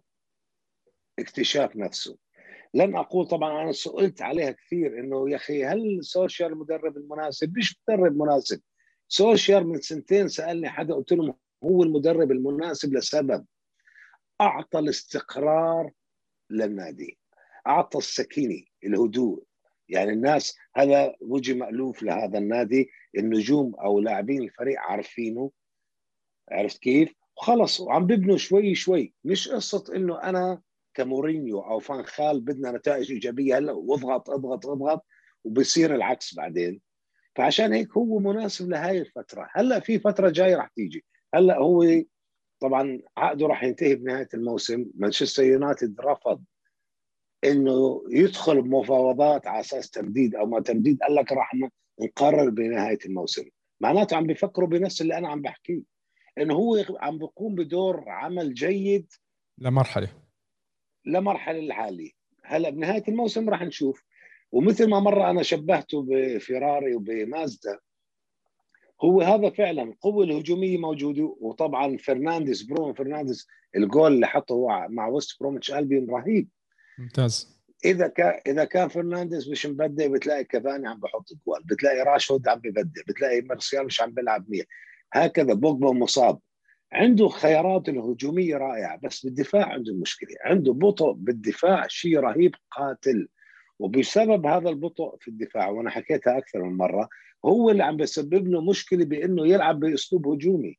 اكتشاف نفسه. لن أقول طبعا، أنا سئلت عليها كثير إنه يا أخي هل سولشير المدرب المناسب؟ مش مدرب مناسب. سولشير من سنتين سألني حدا قلت له هو المدرب المناسب لسبب، أعطى الاستقرار للنادي، أعطى السكينة الهدوء. يعني الناس هذا وجه مألوف لهذا النادي، النجوم أو لاعبين الفريق عارفينه، عرفت كيف؟ وخلص وعم ببنوا شوي شوي. مش قصة إنه أنا كمورينيو أو فان خال بدنا نتائج إيجابية هلا واضغط اضغط اضغط وبصير العكس بعدين. فعشان هيك هو مناسب لهاي الفترة. هلا في فترة جاية راح تيجي. هلا هو طبعا عقده راح ينتهي بنهاية الموسم. مانشستر يونايتد رفض انه يدخل بمفاوضات على اساس تمديد او ما تمديد، قال لك راح نقرر بنهايه الموسم. معناته عم بيفكروا بنفس اللي انا عم بحكيه، انه هو عم بيقوم بدور عمل جيد لمرحله لمرحله الحاليه. هلا بنهايه الموسم راح نشوف. ومثل ما مره انا شبهته بفيراري وبمازدا، هو هذا فعلا القوه الهجوميه موجوده. وطبعا فرنانديز برونو فرنانديز الجول اللي حطه مع ويست بروميتش البيون رهيب ممتاز. اذا كان اذا كان فرنانديز مش مبدع بتلاقي كافاني عم بحط جوال، بتلاقي راشفورد عم ببدع، بتلاقي مارسيال مش عم بيلعب منيح، هكذا بوجبا مصاب. عنده خيارات الهجوميه رائعه، بس بالدفاع عنده مشكله، عنده بطء بالدفاع شيء رهيب قاتل. وبسبب هذا البطء في الدفاع، وانا حكيتها اكثر من مره، هو اللي عم بيسبب له مشكله بانه يلعب باسلوب هجومي.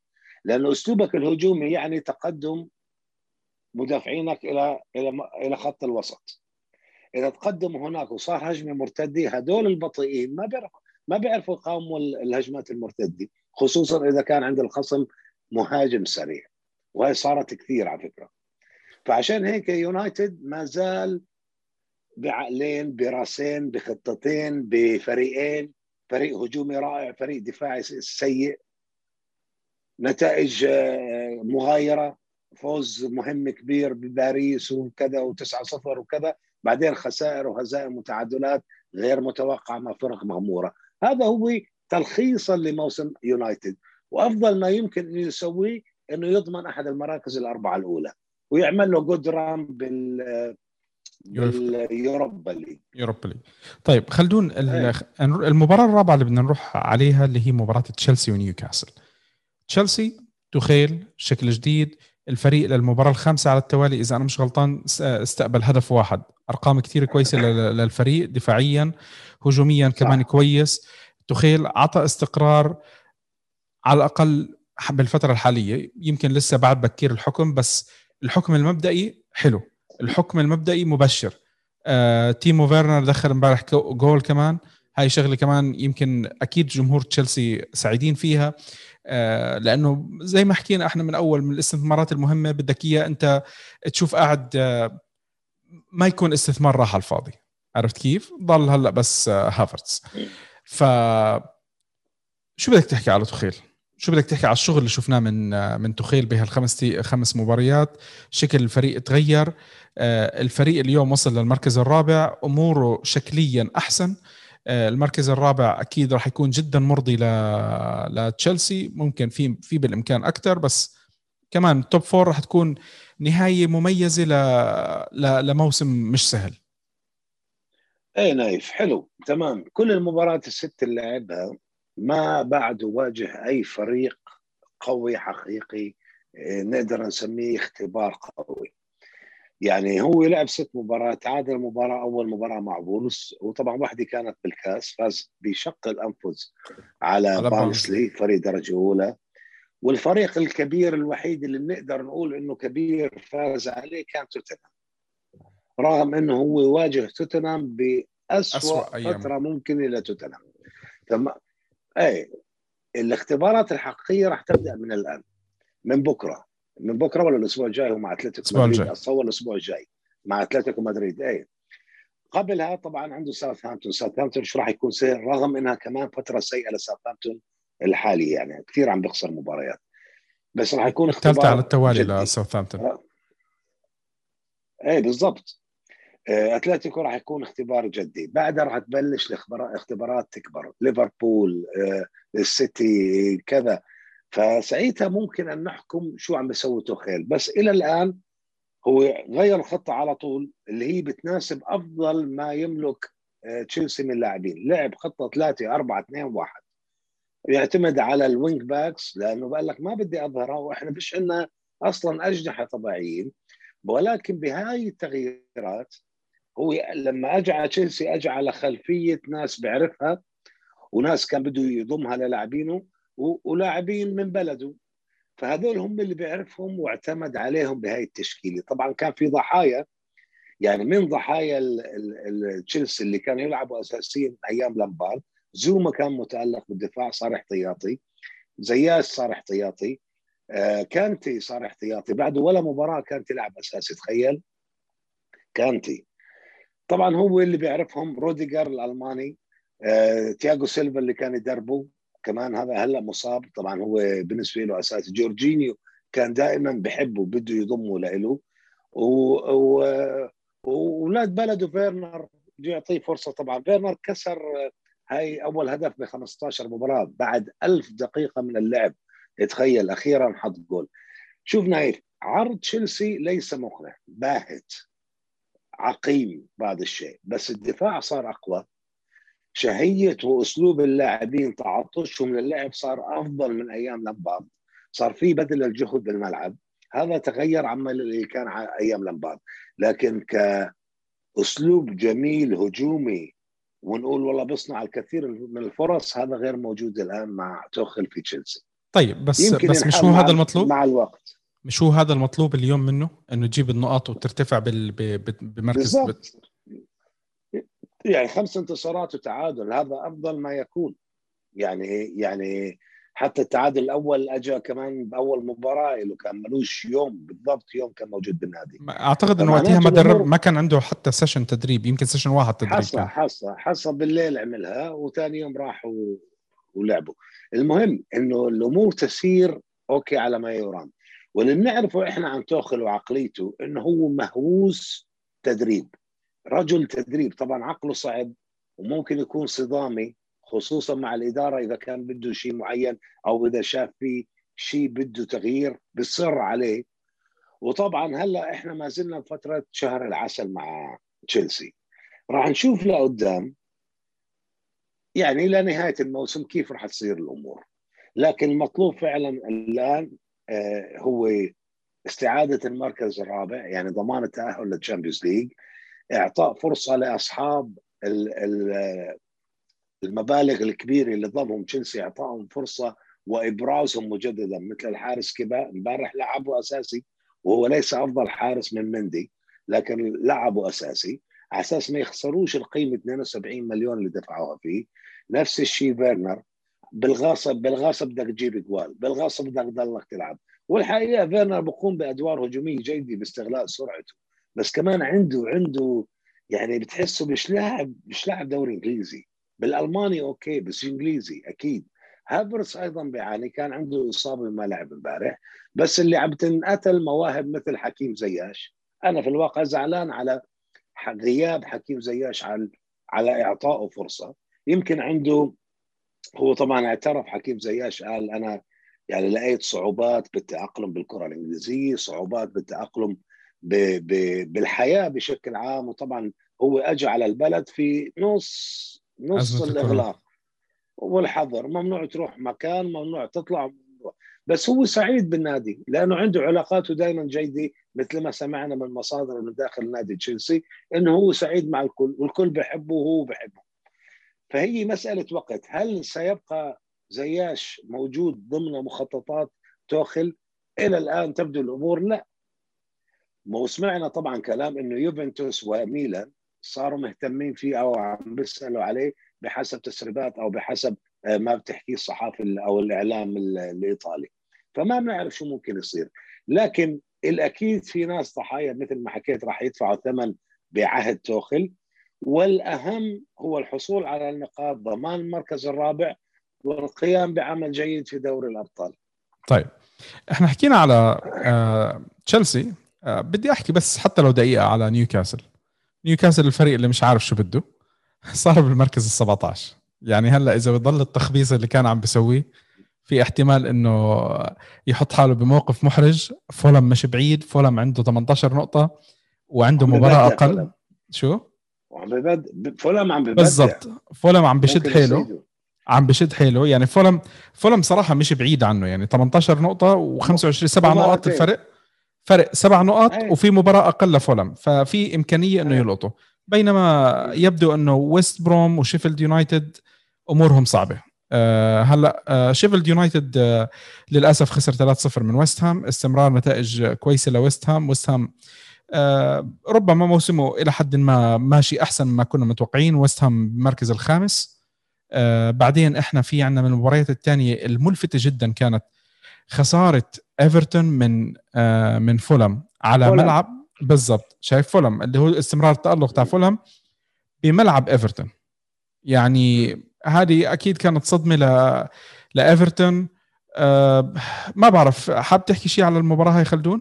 لأن أسلوبك الهجومي يعني تقدم مدافعينك إلى إلى إلى خط الوسط. إذا تقدم هناك وصار هجمة مرتدة، هدول البطيئين ما بيعرفوا ما بيعرفوا يقاوموا الهجمات المرتدة، خصوصا إذا كان عند الخصم مهاجم سريع، وهي صارت كثير على فكرة. فعشان هيك يونايتد ما زال بعقلين براسين بخطتين بفريقين، فريق هجومي رائع، فريق دفاعي سيء، نتائج مغايرة، فوز مهم كبير بباريس وكذا وتسعة صفر وكذا، بعدين خسائر وهزائم وتعادلات غير متوقعة مع فرق مغمورة. هذا هو تلخيصا لموسم يونايتد، وأفضل ما يمكن أن يسويه أنه يضمن أحد المراكز الأربعة الأولى ويعمل له جود ران بال باليوروبا ليج. يوروبا ليج. طيب خلدون، المباراة الرابعة اللي بدنا نروح عليها اللي هي مباراة تشيلسي ونيوكاسل. تشيلسي تخيل شكل جديد، الفريق للمباراة الخامسة على التوالي إذا أنا مش غلطان استقبل هدف واحد، أرقام كتير كويسة للفريق دفاعيا، هجوميا كمان صح. كويس. تخيل عطى استقرار على الأقل بالفترة الحالية، يمكن لسه بعد بكير الحكم، بس الحكم المبدئي حلو، الحكم المبدئي مبشر. آه، تيمو فيرنر دخل امبارح جول كمان، هاي شغلة كمان يمكن أكيد جمهور تشيلسي سعيدين فيها، آه، لأنه زي ما حكينا احنا من أول، من الاستثمارات المهمة بدك إياه أنت تشوف قاعد آه، ما يكون استثمار راح على الفاضي، عرفت كيف؟ ضل هلأ بس آه، هافرتز. ف شو بدك تحكي على تخيل؟ شو بدك تحكي على الشغل اللي شفناه من من تخيل بهالخمس خمس مباريات؟ شكل الفريق تغير، الفريق اليوم وصل للمركز الرابع، أموره شكليا أحسن. المركز الرابع أكيد راح يكون جدا مرضي لتشيلسي، ممكن في في بالإمكان أكتر، بس كمان توب فور راح تكون نهاية مميزة ل لموسم مش سهل. ايه نايف، حلو تمام. كل المباريات الست اللي لعبها ما بعد واجه أي فريق قوي حقيقي نقدر نسميه اختبار قوي. يعني هو لعب ست مباريات، تعادل مباراة، أول مباراة مع بولس، وطبعا واحدة كانت بالكاس، فاز بشق الأنفس على, على بارنسلي فريق درجة أولى. والفريق الكبير الوحيد اللي بنقدر نقول إنه كبير فاز عليه كان توتنهام، رغم إنه هو يواجه توتنهام بأسوأ فترة ممكنة لتوتنهام. ثم أي الاختبارات الحقيقية راح تبدأ من الآن، من بكرة من بكرة ولا الأسبوع الجاي، هو مع أتلتيكو مدريد، أتصور الأسبوع الجاي مع أتلتيكو مدريد. أي قبلها طبعا عنده ساوثهامبتون، ساوثهامبتون شو راح يكون سيء، رغم إنها كمان فترة سيئة لساوثهامبتون الحالي، يعني كثير عم بيخسر مباريات، بس راح يكون اختبار على التوالي لساوثهامبتون. ايه بالضبط. اتلتيكو راح يكون اختبار جدي، بعدها راح تبلش الاختبارات تكبر، ليفربول، السيتي كذا، فساعتها ممكن ان نحكم شو عم بيسوي توخيل. بس الى الان هو غير الخطه على طول اللي هي بتناسب افضل ما يملك تشيلسي من لاعبين. لعب خطه ثلاثة أربعة اثنين واحد، يعتمد على الوينج باكس، لانه بقول لك ما بدي اظهره واحنا مش عندنا اصلا اجنحه طبيعيين. ولكن بهاي التغييرات هو لما اجى على تشيلسي اجى على خلفيه ناس بيعرفها، وناس كان بده يضمها للاعبينه ولاعبين من بلده، فهذول هم اللي بيعرفهم واعتمد عليهم بهاي التشكيله. طبعا كان في ضحايا، يعني من ضحايا تشيلسي اللي كانوا يلعبوا اساسيا ايام لامبارد، زوما كان متالق بالدفاع صار احتياطي، زياس صار احتياطي، آه كانتي صار احتياطي بعده ولا مباراه كانتي لعب اساسي، تخيل كانتي. طبعا هو اللي بيعرفهم، روديجر الالماني، آه، تياغو سيلفا اللي كان يدربه كمان هذا هلا مصاب، طبعا هو بالنسبه له اساسي. جورجينيو كان دائما بحبه بده يضمه له، واولاد بلده فيرنر بده يعطيه فرصه. طبعا فيرنر كسر هاي اول هدف ب خمسطعش مباراه بعد ألف دقيقه من اللعب، تخيل اخيرا حط جول. شوف نايف، عرض تشيلسي ليس مقنع، باهت عقيم بعض الشيء، بس الدفاع صار أقوى، شهية وأسلوب اللاعبين تعطشهم للعب صار أفضل من أيام لامبارد، صار في بدل الجهد بالملعب، هذا تغير عما اللي كان أيام لامبارد. لكن كأسلوب جميل هجومي ونقول والله بصنع الكثير من الفرص، هذا غير موجود الآن مع توخل في تشيلسي. طيب بس بس مش هو هذا المطلوب مع الوقت، مش هو هذا المطلوب اليوم منه انه تجيب النقاط وترتفع بال... بمركز بالضبط. يعني خمس انتصارات وتعادل هذا افضل ما يكون. يعني يعني حتى التعادل الاول اجى كمان باول مباراه له، كان ملوش يوم بالضبط، يوم كان موجود بالنادي. اعتقد انه وقتها ما درب، ما كان عنده حتى سيشن تدريب، يمكن سيشن واحد تدريب. حصة حصة حصة بالليل عملها وثاني يوم راحوا ولعبوا. المهم انه الامور تسير اوكي على ما يرام. واللي بنعرفه احنا عن توخل وعقليته انه هو مهووس تدريب، رجل تدريب. طبعا عقله صعب وممكن يكون صدامي، خصوصا مع الإدارة إذا كان بده شيء معين أو إذا شاف فيه شيء بده تغيير بيصر عليه. وطبعا هلا احنا ما زلنا بفترة شهر العسل مع تشيلسي، راح نشوف لقدام يعني إلى نهاية الموسم كيف راح تصير الأمور. لكن المطلوب فعلا الآن آه هو استعادة المركز الرابع، يعني ضمان التأهل للتشامبيونز ليج، إعطاء فرصة لأصحاب المبالغ الكبيرة اللي ضمهم تشيلسي، إعطائهم فرصة وإبرازهم مجددا. مثل الحارس كبا امبارح لعبه أساسي وهو ليس أفضل حارس من مندي، لكن لعبه أساسي على أساس ما يخسروش القيمة اثنين وسبعين مليون اللي دفعوها فيه. نفس الشيء فيرنر، بالغاصب بالغاصب بدك تجيب جوال، بالغاصب بدك تضلك تلعب. والحقيقة فيرنر بقوم بأدوار هجومية جيدة باستغلاء سرعته، بس كمان عنده عنده يعني بتحسه مش لاعب مش لاعب دوري إنجليزي. بالألماني أوكي بس إنجليزي أكيد. هافرتس أيضا بيعاني، كان عنده إصابة ما لعب امبارح. بس اللي عم تنقتل مواهب مثل حكيم زياش. أنا في الواقع زعلان على غياب حكيم زياش، على على إعطائه فرصة. يمكن عنده، هو طبعا اعترف حكيم زياش قال أنا يعني لقيت صعوبات بالتأقلم بالكرة الإنجليزية، صعوبات بالتأقلم ب ب بالحياة بشكل عام. وطبعا هو أجى على البلد في نص نص الإغلاق والحظر، ممنوع تروح مكان، ممنوع تطلع، ممنوع. بس هو سعيد بالنادي لأنه عنده علاقاته دائما جيدة، مثل ما سمعنا من مصادر من داخل نادي تشيلسي إنه هو سعيد مع الكل والكل بيحبه وهو بيحبه. فهي مسألة وقت. هل سيبقى زياش موجود ضمن مخططات توخل؟ إلى الآن تبدو الأمور لا. ما سمعنا طبعا كلام إنه يوفنتوس وميلان صاروا مهتمين فيه أو عم بيسألوا عليه بحسب تسريبات أو بحسب ما بتحكيه الصحافة أو الإعلام الإيطالي. فما بنعرف شو ممكن يصير، لكن الأكيد في ناس ضحايا مثل ما حكيت راح يدفعوا ثمن بعهد توخل. والأهم هو الحصول على النقاط، ضمان المركز الرابع، والقيام بعمل جيد في دوري الأبطال. طيب احنا حكينا على آه تشيلسي، آه بدي أحكي بس حتى لو دقيقة على نيوكاسل. نيوكاسل الفريق اللي مش عارف شو بده، صار بالمركز السبعة عشر. يعني هلأ إذا بيضل التخبيص اللي كان عم بيسويه، في احتمال انه يحط حاله بموقف محرج. فولم مش بعيد، فولم عنده ثمانية عشر نقطة وعنده مباراة أقل. فولم. شو؟ وعم ببدأ فولم، عم ببدأ بالضبط. فولم عم بشد حيله، عم بشد حيله. يعني فولم فولم صراحة مش بعيد عنه، يعني ثمانية عشر نقطة و25 سبع نقاط الفرق، فرق سبع نقاط أي. وفي مباراة أقل لفولم، ففي إمكانية إنه يلقطه. بينما يبدو إنه ويست بروم وشيفيلد يونايتد أمورهم صعبة. أه هلا أه شيفيلد يونايتد أه للأسف خسر ثلاثة صفر من ويست هام. استمرار نتائج كويسة لويست هام. ويست هام أه ربما موسمه إلى حد ما ماشي أحسن مما كنا متوقعين. ويست هام بمركز الخامس. أه بعدين إحنا في عنا من المباريات الثانية الملفتة جدا كانت خسارة إيفرتون من أه من فولم على فولم. ملعب بالضبط، شايف فولم اللي هو استمرار التألق تاع فولم بملعب إيفرتون. يعني م. هذه أكيد كانت صدمة ل لإيفرتون. أه ما بعرف، حاب تحكي شيء على المباراة هاي خلدون؟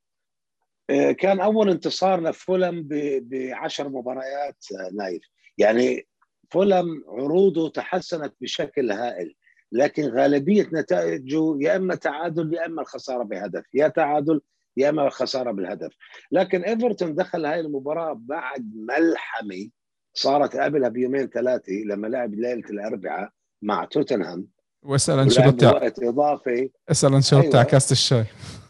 كان أول انتصار لفولم بعشر مباريات نايف. يعني فولم عروضه تحسنت بشكل هائل، لكن غالبية نتائجه يا إما تعادل يا إما الخسارة بهدف، يا تعادل يا إما الخسارة بالهدف. لكن إيفرتون دخل هاي المباراة بعد ملحمة صارت قبلها بيومين ثلاثة لما لعب ليلة الأربعاء مع توتنهام، واسأل انشيلوتي وقت إضافي. اسأل انشيلوتي على أيوة. كاسة الشاي.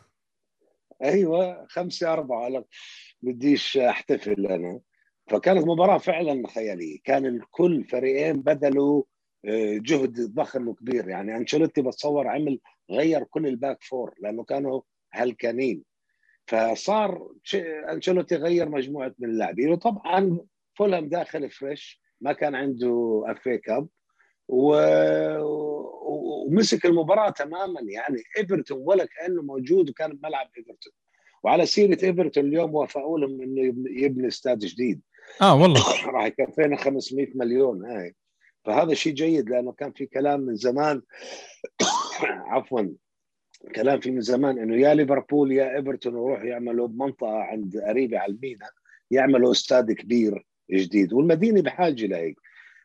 أيوة خمسة أربعة لك بديش أحتفل أنا. فكانت مباراة فعلا خيالية، كان الكل فريقين بذلوا جهد ضخم وكبير. يعني أنشيلوتي بتصور عمل غير كل الباك فور لأنه كانوا هلكانين، فصار أنشيلوتي غير مجموعة من اللاعبين. وطبعا فولهام داخل فريش، ما كان عنده أفي كاب، و... ومسك المباراة تماما. يعني إيفرتون ولا كأنه موجود وكان بملعب إيفرتون. وعلى سيرة إيفرتون، اليوم وافقوا لهم إنه يبني استاد جديد. آه والله راح يكفينا خمسمائة مليون. هاي فهذا شيء جيد، لأنه كان في كلام من زمان عفوا كلام في من زمان إنه يا ليفربول يا إيفرتون يروحوا يعملوا بمنطقة عند قريبة على المينا، يعملوا استاد كبير جديد، والمدينة بحاجة لهيك.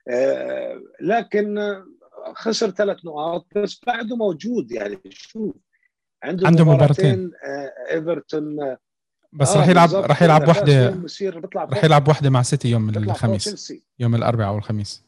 آه لكن خسر ثلاث نقاط بس بعده موجود. يعني شوف عنده, عنده مباراتين مباراتين آه ايفرتون. بس اه راح يلعب بالضبط، راح اذا يلعب فاز واحدة فيهم بصير بيطلع راح فوق، يلعب واحدة مع سيتي يوم بيطلع فوق الخميس، تشيلسي. يوم الأربعاء أو الخميس.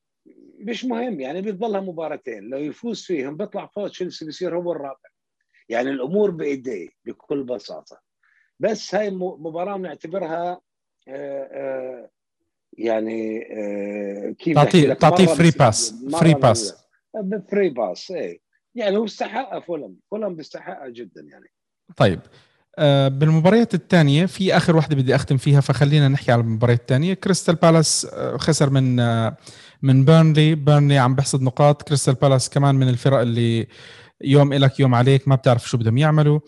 مش مهم، يعني بيضلها مباراتين، لو يفوز فيهم بيطلع فوق تشيلسي بيصير هو الرابع. يعني الامور بايديه بكل بساطه. بس هاي مباراه بنعتبرها آه آه يعني آه كيف بدي احكي تعطيه لك، تعطيه مره فري بس باس فري مره لل باس فري باس. ايه يعني هو بيستحقها، فولم فولم بيستحقها جدا يعني. طيب آه بالمباريات الثانية، في آخر واحدة بدي أختم فيها، فخلينا نحكي على المباريات الثانية. كريستال بالاس آه خسر من آه من بيرنلي. بيرنلي عم بحصد نقاط. كريستال بالاس كمان من الفرق اللي يوم إلك يوم عليك، ما بتعرف شو بدهم يعملوا.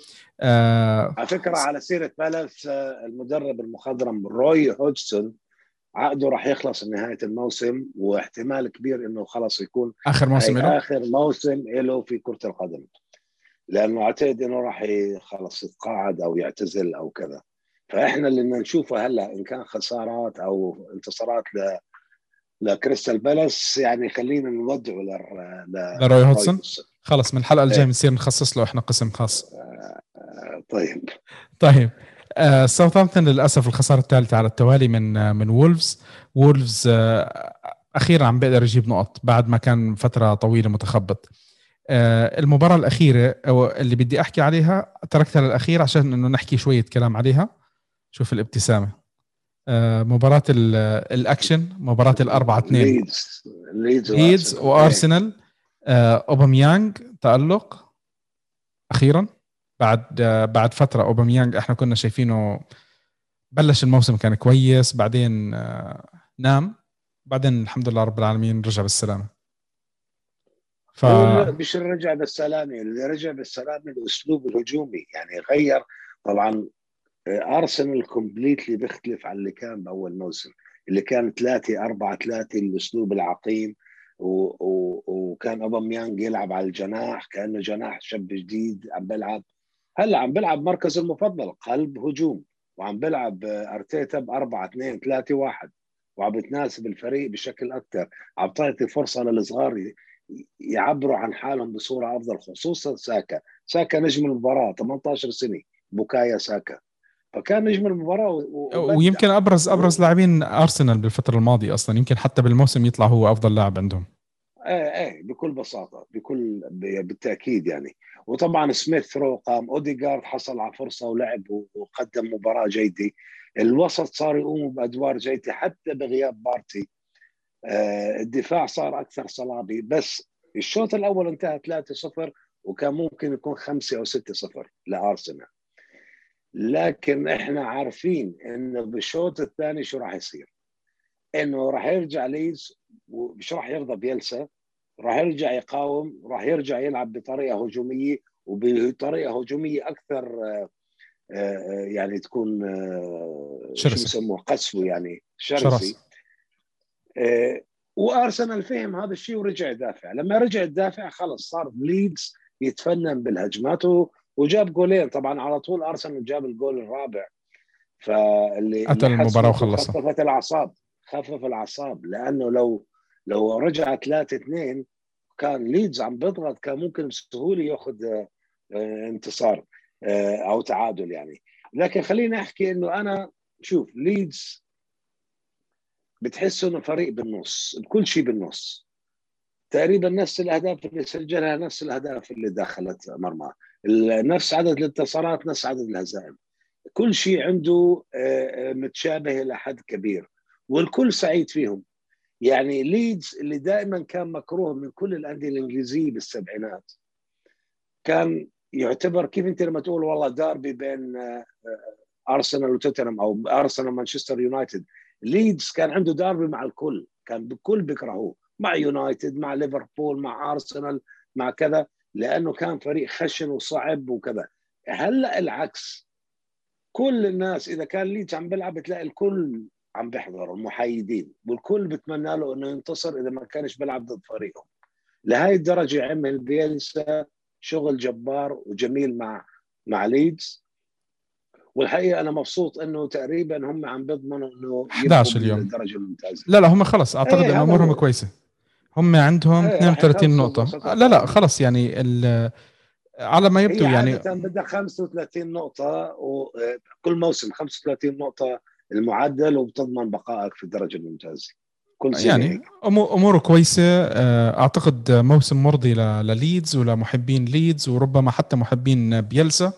آه على فكره، على سيره بالاس، المدرب المخضرم روي هودجسون عقده راح يخلص نهاية الموسم، واحتمال كبير انه خلص يكون آخر موسم هاي له. اخر موسم له في كرة القدم، لانه اعتقد انه راح خلص يتقاعد او يعتزل او كذا. فاحنا اللي بدنا نشوفه هلا ان كان خسارات او انتصارات ل لكريستال بالاس، يعني خلينا نودعه ل لروي لروي هودسون. هودجسون. خلص من الحلقة الجاية ايه بنصير نخصص له احنا قسم خاص. آه طيب. طيب آه ساوثهامبتون للأسف الخسارة الثالثة على التوالي من آه من وولفز. وولفز آه أخيرا عم بيقدر يجيب نقط بعد ما كان فترة طويلة متخبط. آه المباراة الأخيرة أو اللي بدي أحكي عليها تركتها للأخير عشان إنه نحكي شوية كلام عليها. شوف الابتسامة. آه مباراة الأكشن، مباراة الأربعة اثنين ليدز ليدز ليدز وارسنال. ايه وأرسنال. آه أوباميانغ تألق أخيرا بعد آه بعد فترة. أوباميانغ إحنا كنا شايفينه بلش الموسم كان كويس، بعدين آه نام، بعدين الحمد لله رب العالمين رجع بالسلامة. ف هو اللي مش رجع بالسلامة، اللي رجع بالسلامة الأسلوب الهجومي، يعني غير. طبعا أرسنال كومبليتلي بيختلف عن اللي كان بأول موسم، اللي كان ثلاثة أربعة ثلاثة، الأسلوب العقيم، و... و... وكان أوباميانغ يلعب على الجناح كأنه جناح شاب جديد عم بلعب. هلا عم بلعب مركز المفضل، قلب هجوم، وعم بلعب أرتيتا بأربعة اثنين ثلاثة واحد، وعم بتناسب الفريق بشكل أكثر، عم تعطي فرصة للصغار يعبروا عن حالهم بصورة أفضل، خصوصا ساكا. ساكا نجم المباراة، ثمانية عشر سنة، بوكايا ساكا، فكان نجم المباراة وبدع. ويمكن ابرز ابرز لاعبين ارسنال بالفتره الماضيه اصلا، يمكن حتى بالموسم يطلع هو افضل لاعب عندهم. ايه ايه بكل بساطة، بكل بالتأكيد يعني. وطبعا سميث رو قام، اوديغارد حصل على فرصة ولعب وقدم مباراة جيدة. الوسط صار يقوموا بأدوار جيدة حتى بغياب بارتي. آه الدفاع صار أكثر صلابة. بس الشوط الأول انتهى ثلاثة صفر، وكان ممكن يكون خمسة أو ستة صفر لأرسنال. لكن احنا عارفين انه بالشوط الثاني شو راح يصير، انه راح يرجع ليز ومش راح يرضى بيلسا، راح يرجع يقاوم، راح يرجع يلعب بطريقه هجوميه، وبطريقه هجوميه اكثر يعني تكون شو شرسه. بسموه قسوه، يعني شرسي. شرس. وارسنال فهم هذا الشيء ورجع يدافع. لما رجع يدافع خلص صار ليدز يتفنن بالهجمات وجاب جولين. طبعا على طول ارسنال جاب الجول الرابع، فاللي قتل اللي المباراه حسمت وخلصها. وخففت الاعصاب، خفف الاعصاب. لانه لو لو رجع ثلاثة اثنين كان ليدز عم بيضغط، كان ممكن بسهوله ياخذ انتصار او تعادل يعني. لكن خليني احكي انه انا شوف ليدز بتحس انه فريق بالنص، بكل شيء بالنص تقريبا. نفس الاهداف اللي سجلها نفس الاهداف اللي دخلت مرمى، نفس عدد الانتصارات نفس عدد الهزائم، كل شيء عنده متشابه إلى حد كبير، والكل سعيد فيهم. يعني ليدز اللي دائما كان مكروه من كل الأندية الإنجليزية بالسبعينات، كان يعتبر كيف أنت لما تقول والله داربي بين أرسنال وتوتنهام أو أرسنال ومانشستر يونايتد، ليدز كان عنده داربي مع الكل، كان بكل بيكرهوه، مع يونايتد، مع ليفربول، مع أرسنال، مع كذا، لأنه كان فريق خشن وصعب وكذا. هلأ العكس، كل الناس إذا كان ليدز عم بيلعب بتلاقي الكل عم بيحضروا المحايدين، والكل بتمنى له انه ينتصر اذا ما كانش بيلعب ضد فريقهم. لهي الدرجه عمل بيلسا شغل جبار وجميل مع مع ليدز، والحقيقه انا مبسوط انه تقريبا هم عم بيضمنوا انه إحدى عشر يبقوا اليوم. بالدرجه الممتازه. لا لا هم خلص اعتقد ايه انه هذا امورهم هو. كويسه. هم عندهم ايه اثنين راح وثلاثين يخلصوا نقطه. لا لا خلص يعني على ما هي يبدو يعني عاده بدها خمسة وثلاثين نقطه، وكل موسم خمسة وثلاثين نقطه المعدل، وبتضمن بقائك في الدرجه الممتازه كل سنه يعني هيك. اموره كويسه. اعتقد موسم مرضي لليدز ولمحبين ليدز وربما حتى محبين بيلسا.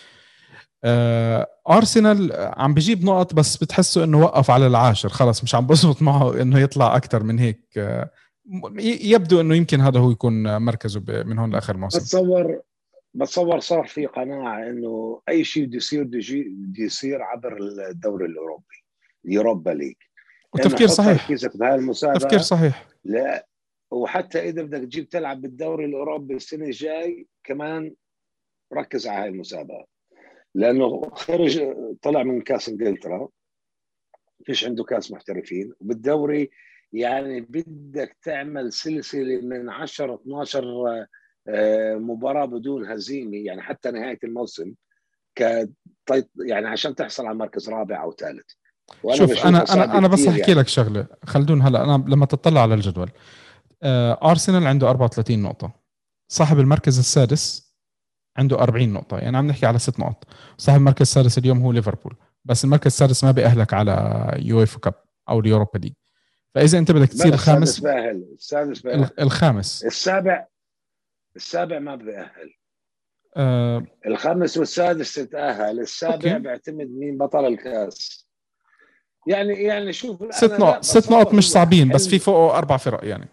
ارسنال عم بجيب نقط بس بتحسوا انه وقف على العاشر، خلص مش عم بزبط معه انه يطلع اكثر من هيك. يبدو انه يمكن هذا هو يكون مركزه من هون لاخر موسم. بتصور بتصور صار في قناعه انه اي شيء بده يصير بده يصير عبر الدوري الاوروبي، اليوروبا ليج، انه وتفكير حط صحيح. تركيزك بهاي المسابقه. تفكير صحيح. لا، وحتى اذا بدك تجيب تلعب بالدوري الاوروبي السنه الجاي كمان ركز على هاي المسابقه، لانه خرج طلع من كاس انجلترا، فيش عنده كاس محترفين، وبالدوري يعني بدك تعمل سلسله من عشرة اثناشر مباراه بدون هزيمه، يعني حتى نهايه الموسم، ك يعني عشان تحصل على مركز رابع او ثالث. وانا شوف بشوفها انا انا صعبه انا بس كثير احكي يعني. لك شغله خلدون. هلا انا لما تطلع على الجدول، ارسنال عنده أربعة وثلاثين نقطه، صاحب المركز السادس عنده أربعين نقطه، يعني عم نحكي على ست نقط. صاحب المركز السادس اليوم هو ليفربول، بس المركز السادس ما بيأهلك على يويفا كاب او اليوروبا ليج. فاذا انت بدك تصير بلا السادس الخامس. بأهل، السادس بأهل. الخامس. السابع السابع ما بيأهل. آه الخامس والسادس تتأهل، السابع اوكي. بيعتمد مين بطل الكاس. يعني يعني شوف ست انا لا نقط ست نقط بتصور مش هو صعبين، بس في حلم فوقه اربع فرق يعني.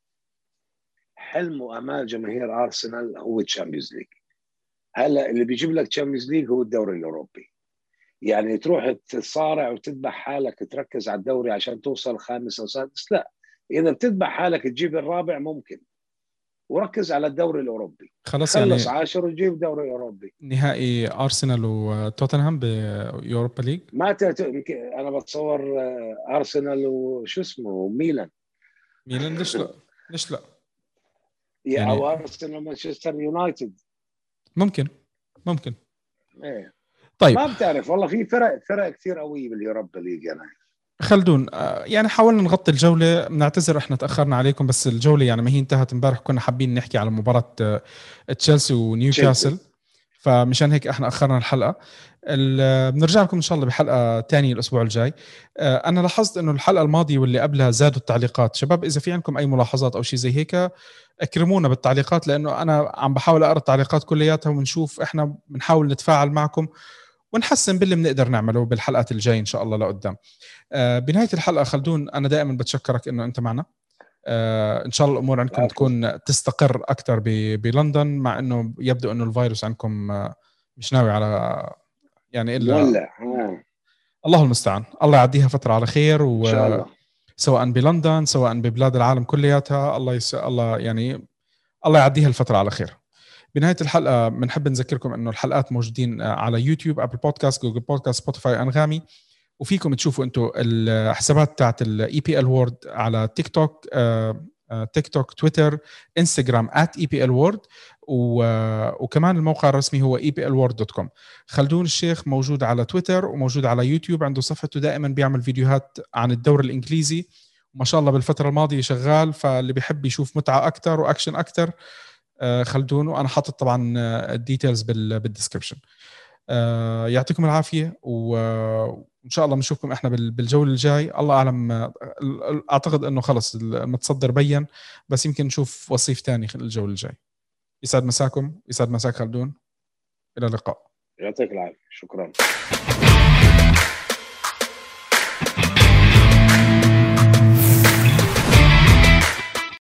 حلم وامال جماهير ارسنال هو الشامبيونز ليج. هلا اللي بيجيب لك تشامبيونز ليج هو الدوري الاوروبي. يعني تروح تصارع وتذبح حالك تركز على الدوري عشان توصل خامس او سادس، لا، اذا بتذبح حالك تجيب الرابع ممكن، وركز على الدوري الاوروبي، خلص خلص يعني عاشر وجيب دوري اوروبي. نهائي ارسنال وتوتنهام بيوروبا ليج. ما تت... انا بتصور ارسنال وشو اسمه ميلان. ميلان ليش لا؟ ليش لا يا يعني؟ او ارسنال ومانشستر يونايتد. ممكن ممكن ايه طيب ما بتعرف والله، في فرق فرق كثير قويه باليوروبا ليج. انا خلدون، يعني حاولنا نغطي الجولة. بنعتذر احنا تأخرنا عليكم، بس الجولة يعني ما هي انتهت امبارح. كنا حابين نحكي على مباراة تشيلسي ونيوكاسل، فمشان هيك احنا أخرنا الحلقة. بنرجع لكم إن شاء الله بحلقة تانية الأسبوع الجاي. أنا لاحظت إنه الحلقة الماضية واللي قبلها زادوا التعليقات. شباب إذا في عندكم أي ملاحظات أو شيء زي هيك اكرمونا بالتعليقات، لأنه أنا عم بحاول أقرأ التعليقات كلياتها ونشوف، احنا بنحاول نتفاعل معكم ونحسن باللي بنقدر نعمله بالحلقات الجاية إن شاء الله لقدام. بنهاية الحلقة خلدون، أنا دائما بتشكرك إنه أنت معنا. إن شاء الله الأمور عندكم تكون تستقر أكثر بلندن، مع إنه يبدو إنه الفيروس عندكم مش ناوي على يعني إلا مولع. الله المستعان. الله يعديها فترة على خير، إن شاء الله. سواء بلندن سواء ببلاد العالم كلياتها. الله يس... الله يعني الله يعديها الفترة على خير. بنهاية الحلقة بنحب نذكركم إنه الحلقات موجودين على يوتيوب، أبل بودكاست، جوجل بودكاست، سبوتيفاي، أنغامي. وفيكم تشوفوا انتم الحسابات تاعت الاي بي ال وورد على تيك توك، آه تيك توك، تويتر، انستغرام ات اي بي ال وورد، وكمان الموقع الرسمي هو اي بي ال وورد دوت كوم. خلدون الشيخ موجود على تويتر وموجود على يوتيوب، عنده صفحته دائما بيعمل فيديوهات عن الدوري الانجليزي، وما شاء الله بالفترة الماضية شغال. فاللي بيحب يشوف متعة اكثر واكشن اكثر آه خلدون، وانا حاطط طبعا الديتيلز بالديسكربشن. آه يعطيكم العافية، وإن شاء الله بنشوفكم إحنا بالجولة الجاي. الله أعلم، أعتقد أنه خلص المتصدر بيّن، بس يمكن نشوف وصيف تاني الجولة الجاي. يسعد مساكم، يسعد مساك خلدون. إلى اللقاء. يعطيك العافية، شكرا.